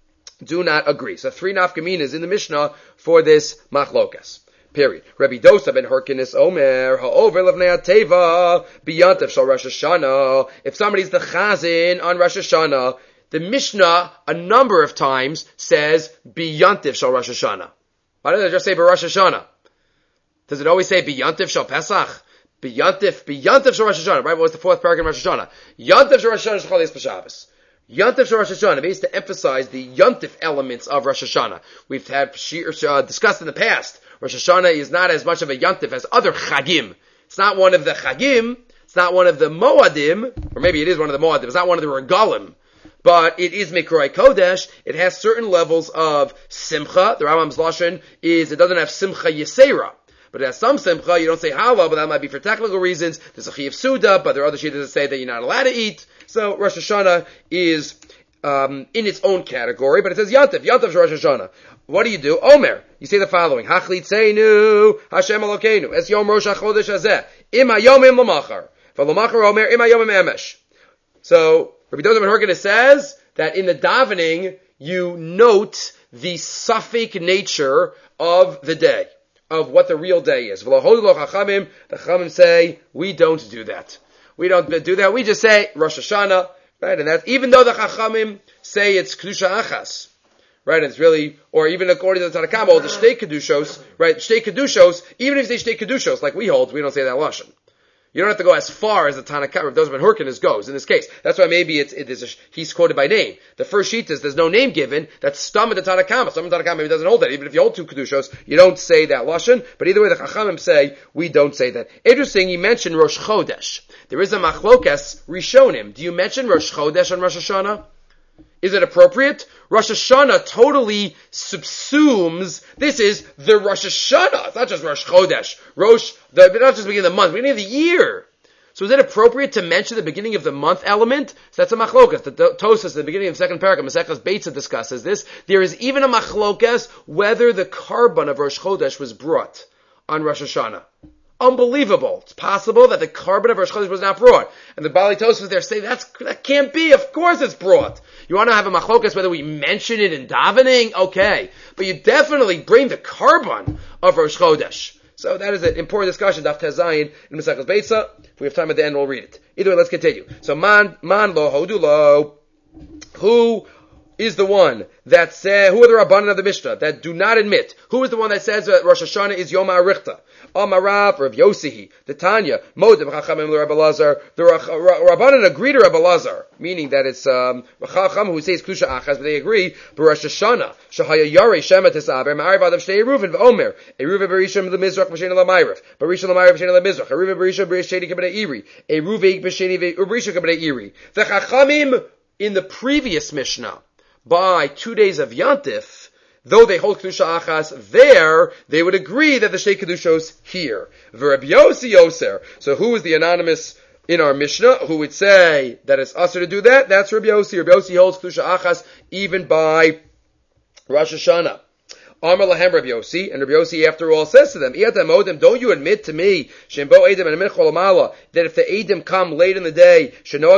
do not agree. So 3 nafkaminas in the Mishnah for this machlokas. Period. Rabbi Dosa ben Hyrcanus Omer ha'over levnei hateva biyantav shal Rosh Hashanah. If somebody's the chazin on Rosh Hashanah, the Mishnah a number of times says biyantav shal Rosh Hashanah. Why doesn't it just say Rosh Hashanah? Does it always say biyantav shal Pesach? Biyantav shal Rosh Hashanah. Right? What was the 4th paragraph in Rosh Hashanah? Yantav shal Rosh Hashanah shal Chol B'Shabbos. Yantif Rosh Hashanah, based to emphasize the Yantif elements of Rosh Hashanah. We've had discussed in the past, Rosh Hashanah is not as much of a Yantif as other Chagim. It's not one of the Chagim, it's not one of the Moadim, or maybe it is one of the Moadim, it's not one of the Regalim, but it is Mikroi Kodesh. It has certain levels of Simcha. The Rambam's Lashon is, it doesn't have Simcha Yesera. But it has some simcha, you don't say halal, but that might be for technical reasons. There's a chiyuv suda, but there are other shittas that say that you're not allowed to eat. So Rosh Hashanah is in its own category, but it says Yantif Rosh Hashanah. What do you do? Omer, you say the following: Hachlitzenu Hashem Elokeinu Es Yom Rosh HaChodesh Hazeh Im HaYomim L'Machar V'L'Machar Omer Im HaYomim Emesh. So Rabbi Dozer ben Hurkana says that in the davening, you note the suffix nature of the day, of what the real day is. The Chachamim say, we don't do that. We don't do that. We just say Rosh Hashanah, right? And that's even though the Chachamim say it's Kedusha Achas, right? It's really, or even according to the Tanna Kamma, the Shtei Kedushos, right? Shtei Kedushos, even if they say Shtei Kedushos, like we hold, we don't say that Lashon. You don't have to go as far as the Tanna Kamma, Dozer ben Hurkana goes in this case. That's why maybe he's quoted by name. The first sheet is there's no name given. That's stum of the Tanna Kamma. Some of the Tanna Kamma maybe doesn't hold that. Even if you hold two Kedushos, you don't say that Lashon. But either way, the Chachamim say, we don't say that. Interesting, you mentioned Rosh Chodesh. There is a Machlokas Rishonim. Do you mention Rosh Chodesh on Rosh Hashanah? Is it appropriate? Rosh Hashanah totally subsumes, this is the Rosh Hashanah. It's not just Rosh Chodesh. Not just the beginning of the month, beginning of the year. So is it appropriate to mention the beginning of the month element? So that's a machlokas. The Tosas at the beginning of the second paragraph, Maseches Beitza discusses this. There is even a machlokas whether the carbon of Rosh Chodesh was brought on Rosh Hashanah. Unbelievable. It's possible that the carbon of Rosh Chodesh was not brought. And the Bali Tosfos there say that can't be. Of course it's brought. You want to have a machlokas whether we mention it in davening? Okay. But you definitely bring the carbon of Rosh Chodesh. So that is an important discussion, Daf Tezayin in Maseches Beitza. If we have time at the end, we'll read it. Either way, let's continue. So man lo hodu lo. Who is the one that says, who are the Rabbanan of the Mishnah that do not admit? Who is the one that says that Rosh Hashanah is Yom HaArichta? Amarav, Rav Yosihi, the Tanya, Modem, Chachamim, Rabbi Lazar. The Rabbanan agree to Rabbi Lazar, meaning that it's Chacham who says Kedusha Achas, but they agree. But Rosh Hashanah, Shahaya Yare Shema Tesaber, Ma'ariv Adam Shnei Eruvin v'Omer, Eruv Berishim l'Mizrach b'Sheni l'Mayrav, Berishim l'Mayrav b'Sheni l'Mizrach, Eruv Berishim b'Sheni k'Bnei Iri, Eruv b'Sheni v'Berishim k'Bnei Iri. The Chachamim in the previous Mishnah, by 2 days of Yantif, though they hold Kedusha Achas there, they would agree that the Shtei Kedushos here. V'Rabbi Yossi Yoser. So who is the anonymous in our Mishnah who would say that it's usher to do that? That's Rabbi Yossi. Rabbi Yossi holds Kedusha Achas even by Rosh Hashanah. Amar lahem Rabbi Yossi, and Rabbi Yossi after all says to them, don't you admit to me, that if the Eidim come late in the day,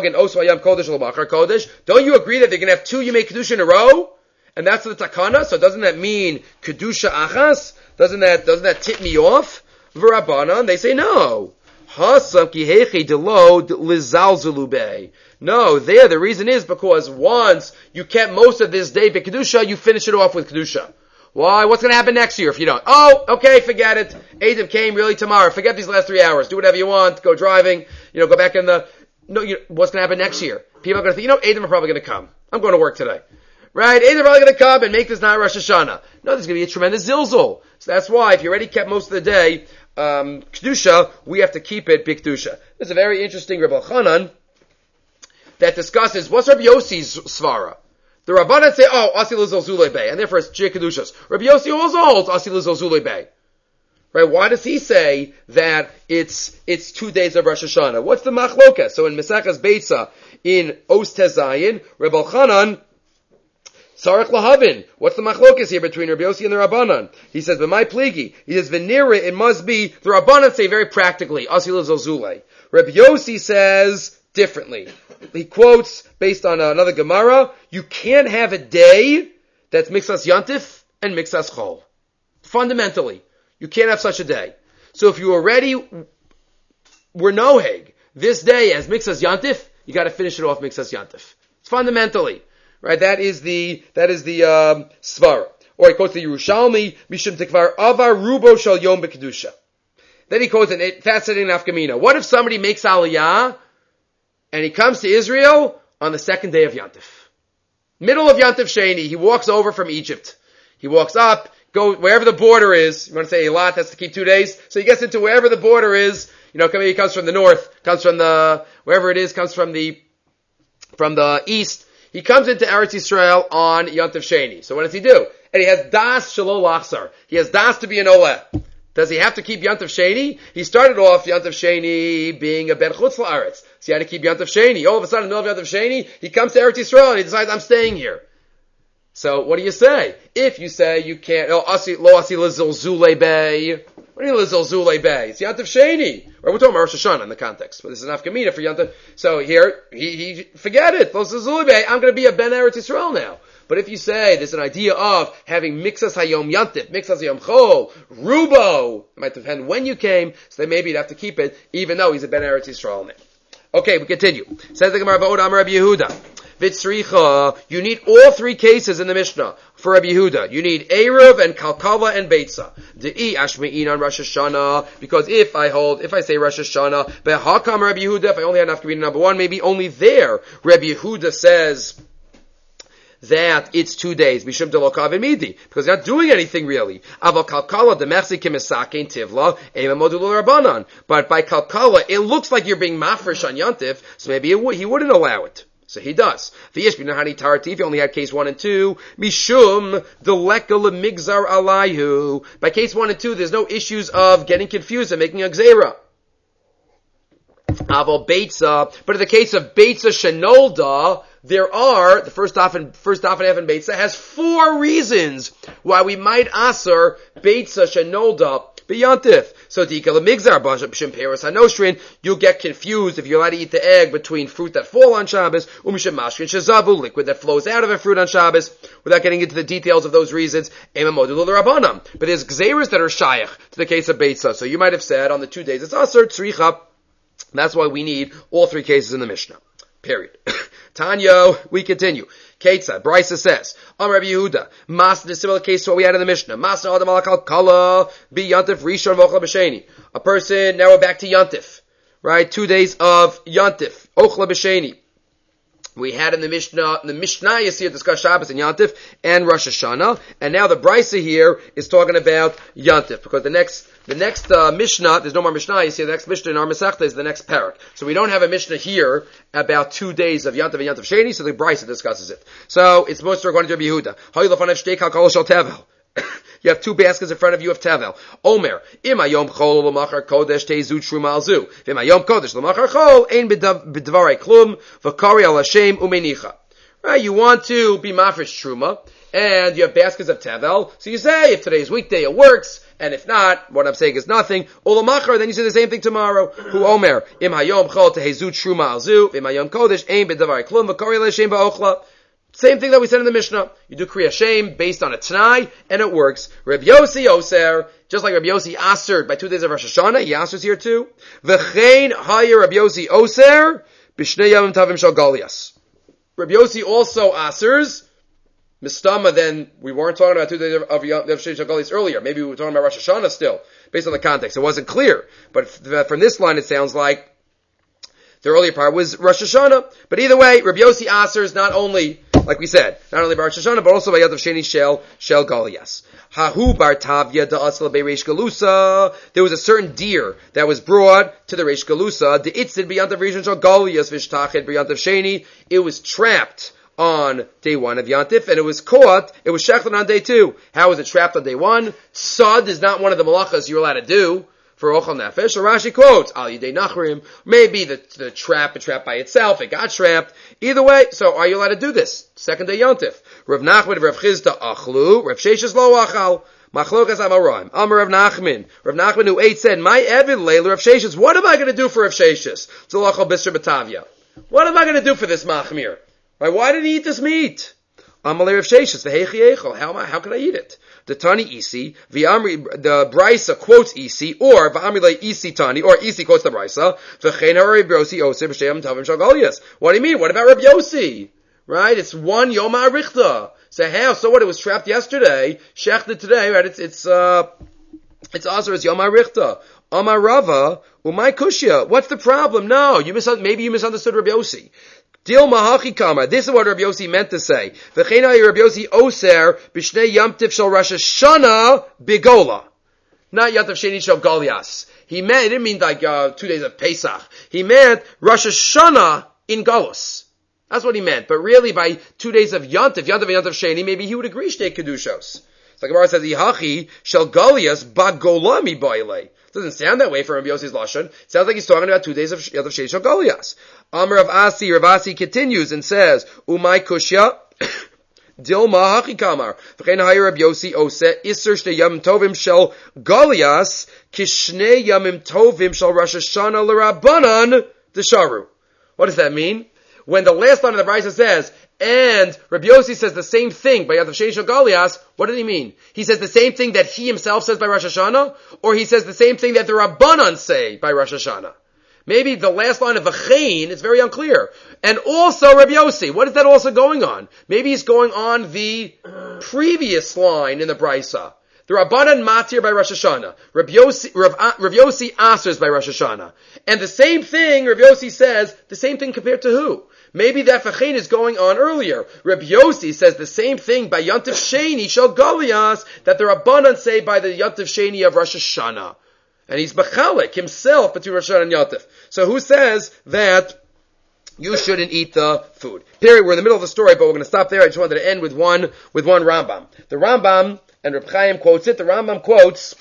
don't you agree that they're going to have two Yemei Kedusha in a row? And that's the takana, so doesn't that mean Kedusha Achas? Doesn't that tip me off? V'Rabbanan, they say no. No, there the reason is because once you kept most of this day for Kedusha, you finish it off with Kedusha. Why? What's going to happen next year if you don't? Oh, okay, forget it. Eidim came really tomorrow. Forget these last 3 hours. Do whatever you want. Go driving. Go back in the... No, what's going to happen next year? People are going to think, Eidim are probably going to come. I'm going to work today. Right? Eidim are probably going to come and make this not Rosh Hashanah. No, there's going to be a tremendous zilzul. So that's why, if you already kept most of the day, Kedusha, we have to keep it Big Kedusha. There's a very interesting Rebbe Chanan that discusses, what's Rabbi Yossi's svara? The Rabbanan say, Asi l'zolzulei bay, and therefore it's Jei Kedushas. Rabbi Yossi also holds Asi l'zolzulei bay. Right? Why does he say that it's 2 days of Rosh Hashanah? What's the machlokas? So in Maseches Beitza, in Os Tezayin, Rebbe Chanan, Sarach lahavin. What's the machlokas here between Rabbi Yossi and the Rabbanan? He says, but my pligi. He says, v'nira, it must be, the Rabbanan say very practically, Asi l'zolzulei. Rabbi Yossi says differently. He quotes, based on another Gemara, you can't have a day that's Mixas Yantif and Mixas Chol. Fundamentally, you can't have such a day. So if you already were noheg this day as Mixas Yantif, you got to finish it off Mixas Yantif. It's fundamentally, right? That is the svara. Or he quotes the Yerushalmi, Mishum Tikvar Avar Rubo Shal Yom B'Kedusha. Then he quotes a fascinating nafkamina. What if somebody makes Aliyah and he comes to Israel on the second day of Yantif? Middle of Yantif Sheni, he walks over from Egypt. He walks up, go wherever the border is. You want to say Eilat has to keep 2 days? So he gets into wherever the border is. He comes from the north, comes from wherever it is, comes from the east. He comes into Eretz Yisrael on Yantif Sheni. So what does he do? And he has Das Shalol Lachzar. He has Das to be an Oleh. Does he have to keep Yantif Sheni? He started off Yantif Sheni being a Ben Chutz La'aretz. So he had to keep Yantif Sheni. All of a sudden, in the middle of Yantif Sheni, he comes to Eretz Yisrael and he decides, I'm staying here. So what do you say? If you say you can't, lo asi l'zilzulei bay, What do you mean Zilzulei Bay? It's Yantif Sheni. Right, we're talking about Rosh Hashanah in the context, but this is an Afkamina for Yantif. So here, he forget it. Zilzulei Bay, I'm going to be a Ben Eretz Yisrael now. But if you say there's an idea of having Mixas Hayom Yantif, Mixas Hayom Chol, Rubo, it might depend when you came, so then maybe you'd have to keep it, even though he's a Ben Eretz Yisrael now. Okay, we continue. Says the Gemara, V'od Amar Rabbi Yehuda. Vitzricha, you need all three cases in the Mishnah for Rabbi Yehuda. You need Eruv and Kalkala and Beitza. De'i Ashme'in on Rosh Hashanah, because if I say Rosh Hashanah, Behakam Rabbi Yehuda, if I only had Nafkamina number one, maybe only there, Rabbi Yehuda says that it's 2 days, Mishum Delokav and Midi, because they're not doing anything really. Aval Kalkala, the Mechsi Kimisake Tivla, Ema Modulul Rabbanan. But by Kalkala, it looks like you're being mafresh on Yantif, so maybe he wouldn't allow it. So he does. V'yesh b'nahani tarti, if you only had case 1 and 2, mishum deleka lemigzar alayhu. By case 1 and 2, there's no issues of getting confused and making a gzeira. Aval beitza, but in the case of beitza shenolda, there are, the first daf and half in beitza has 4 reasons why we might aser beitza shenolda b'yantif. So you'll get confused if you're allowed to eat the egg between fruit that fall on Shabbos, liquid that flows out of a fruit on Shabbos, without getting into the details of those reasons. But there's gzeiras that are shayach to the case of Beitza. So you might have said on the 2 days it's aser, tzricha. That's why we need all 3 cases in the Mishnah. Period. Tanya, we continue. Ketza, Brisa says, Rabbi Yehuda, Mas, in a similar case to what we had in the Mishnah. Mas, Adam Alakal Kala, Bi Yantif, Rishon, Vochla B'Sheni. A person, now we're back to Yantif. Right? 2 days of Yantif. Ochla B'Sheni. We had in the Mishnah, you see it discuss Shabbos and Yantif and Rosh Hashanah. And now the Brisa here is talking about Yantif, because the next Mishnah, there's no more Mishnah, you see the next Mishnah in our Masechta is the next parak. So we don't have a Mishnah here about 2 days of Yantif and Yantif Sheni, so the Brisa discusses it. So it's supposed to according to Rabbi Yehuda. You have 2 baskets in front of you of Tevel. Omer, Imayom Chol L'machar Kodesh Tezu Truma Alzu. V'Imayom Kodesh L'machar Chol Ein B'Dvarei Klum V'Kari Al Hashem Umenicha. Right, you want to be mafresh Truma, and you have baskets of Tevel, so you say, if today's weekday it works, and if not, what I'm saying is nothing. Ulamachar, then you say the same thing tomorrow. Hu Omer, Im Hayom Chol Tezu Truma Alzu. V'Imayom Kodesh Ein B'Dvarei Klum V'Kari Al Hashem Ba'ochla. Same thing that we said in the Mishnah. You do Kriya Shem based on a Tanai, and it works. Reb Yossi Oser, just like Reb Yossi Aser by 2 days of Rosh Hashanah, he Asers here too. V'chein Haya Reb Yossi Oser, B'shnei Yavim Tavim Shal Galias. Reb Yossi also Asers, Mistama, then we weren't talking about 2 days of Shnei Shal Galias earlier. Maybe we were talking about Rosh Hashanah still, based on the context. It wasn't clear. But from this line it sounds like the earlier part was Rosh Hashanah. But either way, Reb Yossi Asers not only, like we said, not only by Rosh Hashanah, but also by Yad of Sheni Shel Galias. Hahu bar Tavya da'asla be Reish Galusa. There was a certain deer that was brought to the Reish Galusa. The itzid b'yant of Rishon Shel Galias v'shtachet b'yant of Sheni. It was trapped on day 1 of Yantif, and it was shechted on day 2. How was it trapped on day 1? Sod is not one of the malachas you're allowed to do for Ochel Nefesh. So Rashi quotes, Al Yidei Nachrim, maybe the trap by itself, it got trapped. Either way, so are you allowed to do this? 2nd day Yantif. Rav Nachman and Rav Chizda achlu, Rav Sheshes lo achal. Machlokas amaroim. Amar Rav Nachman. Rav Nachman who ate said, my Evid Leila Rav Sheshes, what am I going to do for Rav Sheshes? Zalachal Bisr Batavia. What am I going to do for this Machmir? Right, why did he eat this meat? Amalei Rav Sheshes, v'heichi echel. How can I eat it? The Tani Isi, the Brisa quotes Isi, or V'amri Isi Tani, or Isi quotes the Brisa, V'chein ha'Reb Yossi Osir b'shem tavim shal Galias. What do you mean? What about Reb Yossi? Right? It's 1 Yom HaRichta. So how? So what? It was trapped yesterday, shechted today, right? It's Asr, it's Yom HaRichta. Amar Rava, Umay Kushya. What's the problem? No, maybe you misunderstood Reb Yossi. Dil mahachi kama. This is what Rabbi Yossi meant to say. V'cheina Rabbi Yossi oser b'shnei yamtiv shel Rosh Hashanah bigola. Not Yantif Sheni shel Galias. He didn't mean like 2 days of Pesach. He meant Rosh Hashanah in Galus. That's what he meant. But really by 2 days of Yantif and Yantif Sheni, maybe he would agree Shnei Kedushos. So the Gemara says, Ihachi shel Galias bagolami baile. Doesn't sound that way from Rabbi Yossi's Lashon. It sounds like he's talking about 2 days of Sheni shel Galias. Amr of Asi, Rav Asi continues and says, Umay Kushya. Dilma hachikamar. V'chein hayir Reb Yossi ose iser shnei yamim tovim shel Golias kishnei yamim tovim shel Rosh Hashanah l'Rabbanan d'sharu. What does that mean? When the last line of the Brisa says, and Reb Yossi says the same thing by Yontif Sheni Shel Golias, what did he mean? He says the same thing that he himself says by Rosh Hashanah, or he says the same thing that the Rabbanan say by Rosh Hashanah? Maybe the last line of V'chein is very unclear. And also Reb Yossi, what is that also going on? Maybe he's going on the previous line in the Brisa. The Rabbanan matir by Rosh Hashanah. Rav Yossi asers by Rosh Hashanah. And the same thing, Rav Yossi says, the same thing compared to who? Maybe that V'chein is going on earlier. Rav Yossi says the same thing by Yontif Sheni Shel Golias that the Rabbanan say by the Yontif Sheni of Rosh Hashanah. And he's Bechalik himself between Rosh Hashanah and Yontif. So who says that you shouldn't eat the food? Period. We're in the middle of the story, but we're going to stop there. I just wanted to end with one Rambam. The Rambam, and Reb Chaim quotes it, the Rambam quotes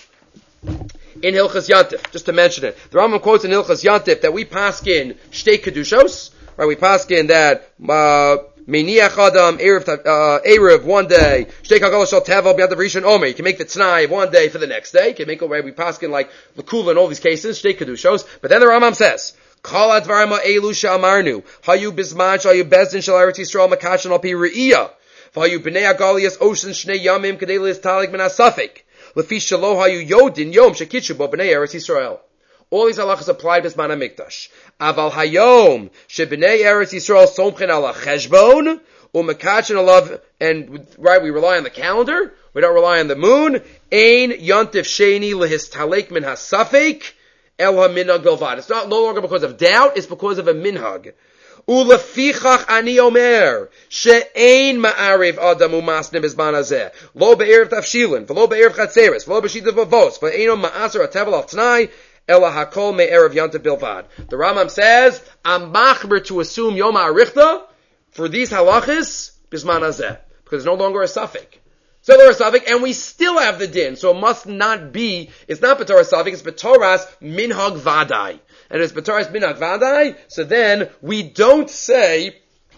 in Hilchas Yontif, just to mention it. The Rambam quotes in Hilchas Yontif that we paskin shtei kedushos, right? We paskin that Meniach Adam Erev one day, Shtei Kagala Shal Tevel B'Yad Rishon Omer. You can make the T'nai of one day for the next day. You can make a way we paskin like L'Kula in all these cases, Shtei Kedushos. But then the Rambam says, Kol Advarma Elu Sha'amarnu Hayu Bizman Shayu Bezdin Shal Eretz Yisrael Makashan Al Pi Re'iyah Vayu B'nei Agalias Ocean Shnei Yamim Kedei Lis Talik Min HaSafek Lefi Shalo Hayu Yodin Yom Shekitchu Bo B'nei Eretz Yisrael. All these halachas apply to Zman HaMikdash. Aval hayom shebnei Eretz Yisrael somchen ala cheshbon umekachin alav, and right, we rely on the calendar. We don't rely on the moon. Ein yontif sheni lehistalek min hasafek el haminhag bilvad. It's not no longer because of doubt. It's because of a minhag. Ulefichach ani omer she'ein ma'ariv adam umasnim bizman hazeh lo be'erev tafshilin v'lo be'erev chatzeres v'lo b'shitav avos v'eino ma'aser atevel al t'nai Ela hakol me'erev Yontif bilvad. The Rambam says, I'm machber to assume Yom HaArichta for these halachas, bisman hazeh. Because it's no longer a suffix. Still a suffix, and we still have the din. So it must not be, it's not B'torah suffix, it's B'torah's minhag vadai. And it's B'torah's minhag vadai, so then we don't say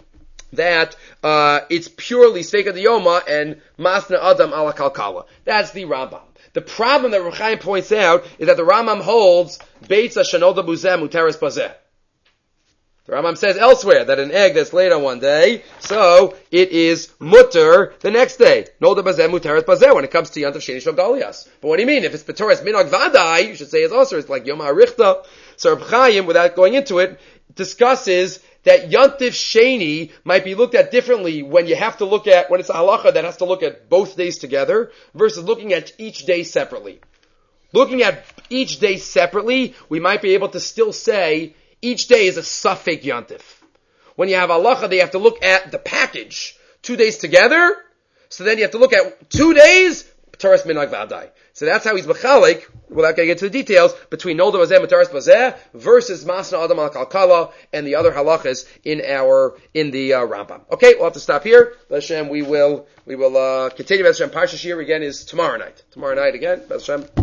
that it's purely Steika Diyoma and Masna Adam ala Kalkala. That's the Rambam. The problem that Reb Chaim points out is that the Rambam holds Beitza Shenolda Buzeh Muteres Bazeh. The Rambam says elsewhere that an egg that's laid on one day, so it is mutter the next day. Nolda Bazeh Muteres Bazeh when it comes to Yontif Sheni Shel Golias. But what do you mean? If it's B'torah's Minhag Vadai, you should say it's also, it's like Yom HaArichta. So Reb Chaim, without going into it, discusses that Yontif Sheni might be looked at differently when you have to look at, when it's a halacha that has to look at both days together versus looking at each day separately. Looking at each day separately, we might be able to still say each day is a suffix Yontif. When you have halacha, they have to look at the package. 2 days together, so then you have to look at 2 days, B'toras Minhag Vadai. So that's how he's mechalik, without getting into the details, between Nolda Bazeh and B'toras Bazeh versus Masna Adam al Kalkala and the other halachas in the Rambam. Okay, we'll have to stop here. Hashem, we will continue. Hashem, Parsha Shir again is tomorrow night. Tomorrow night again, Hashem.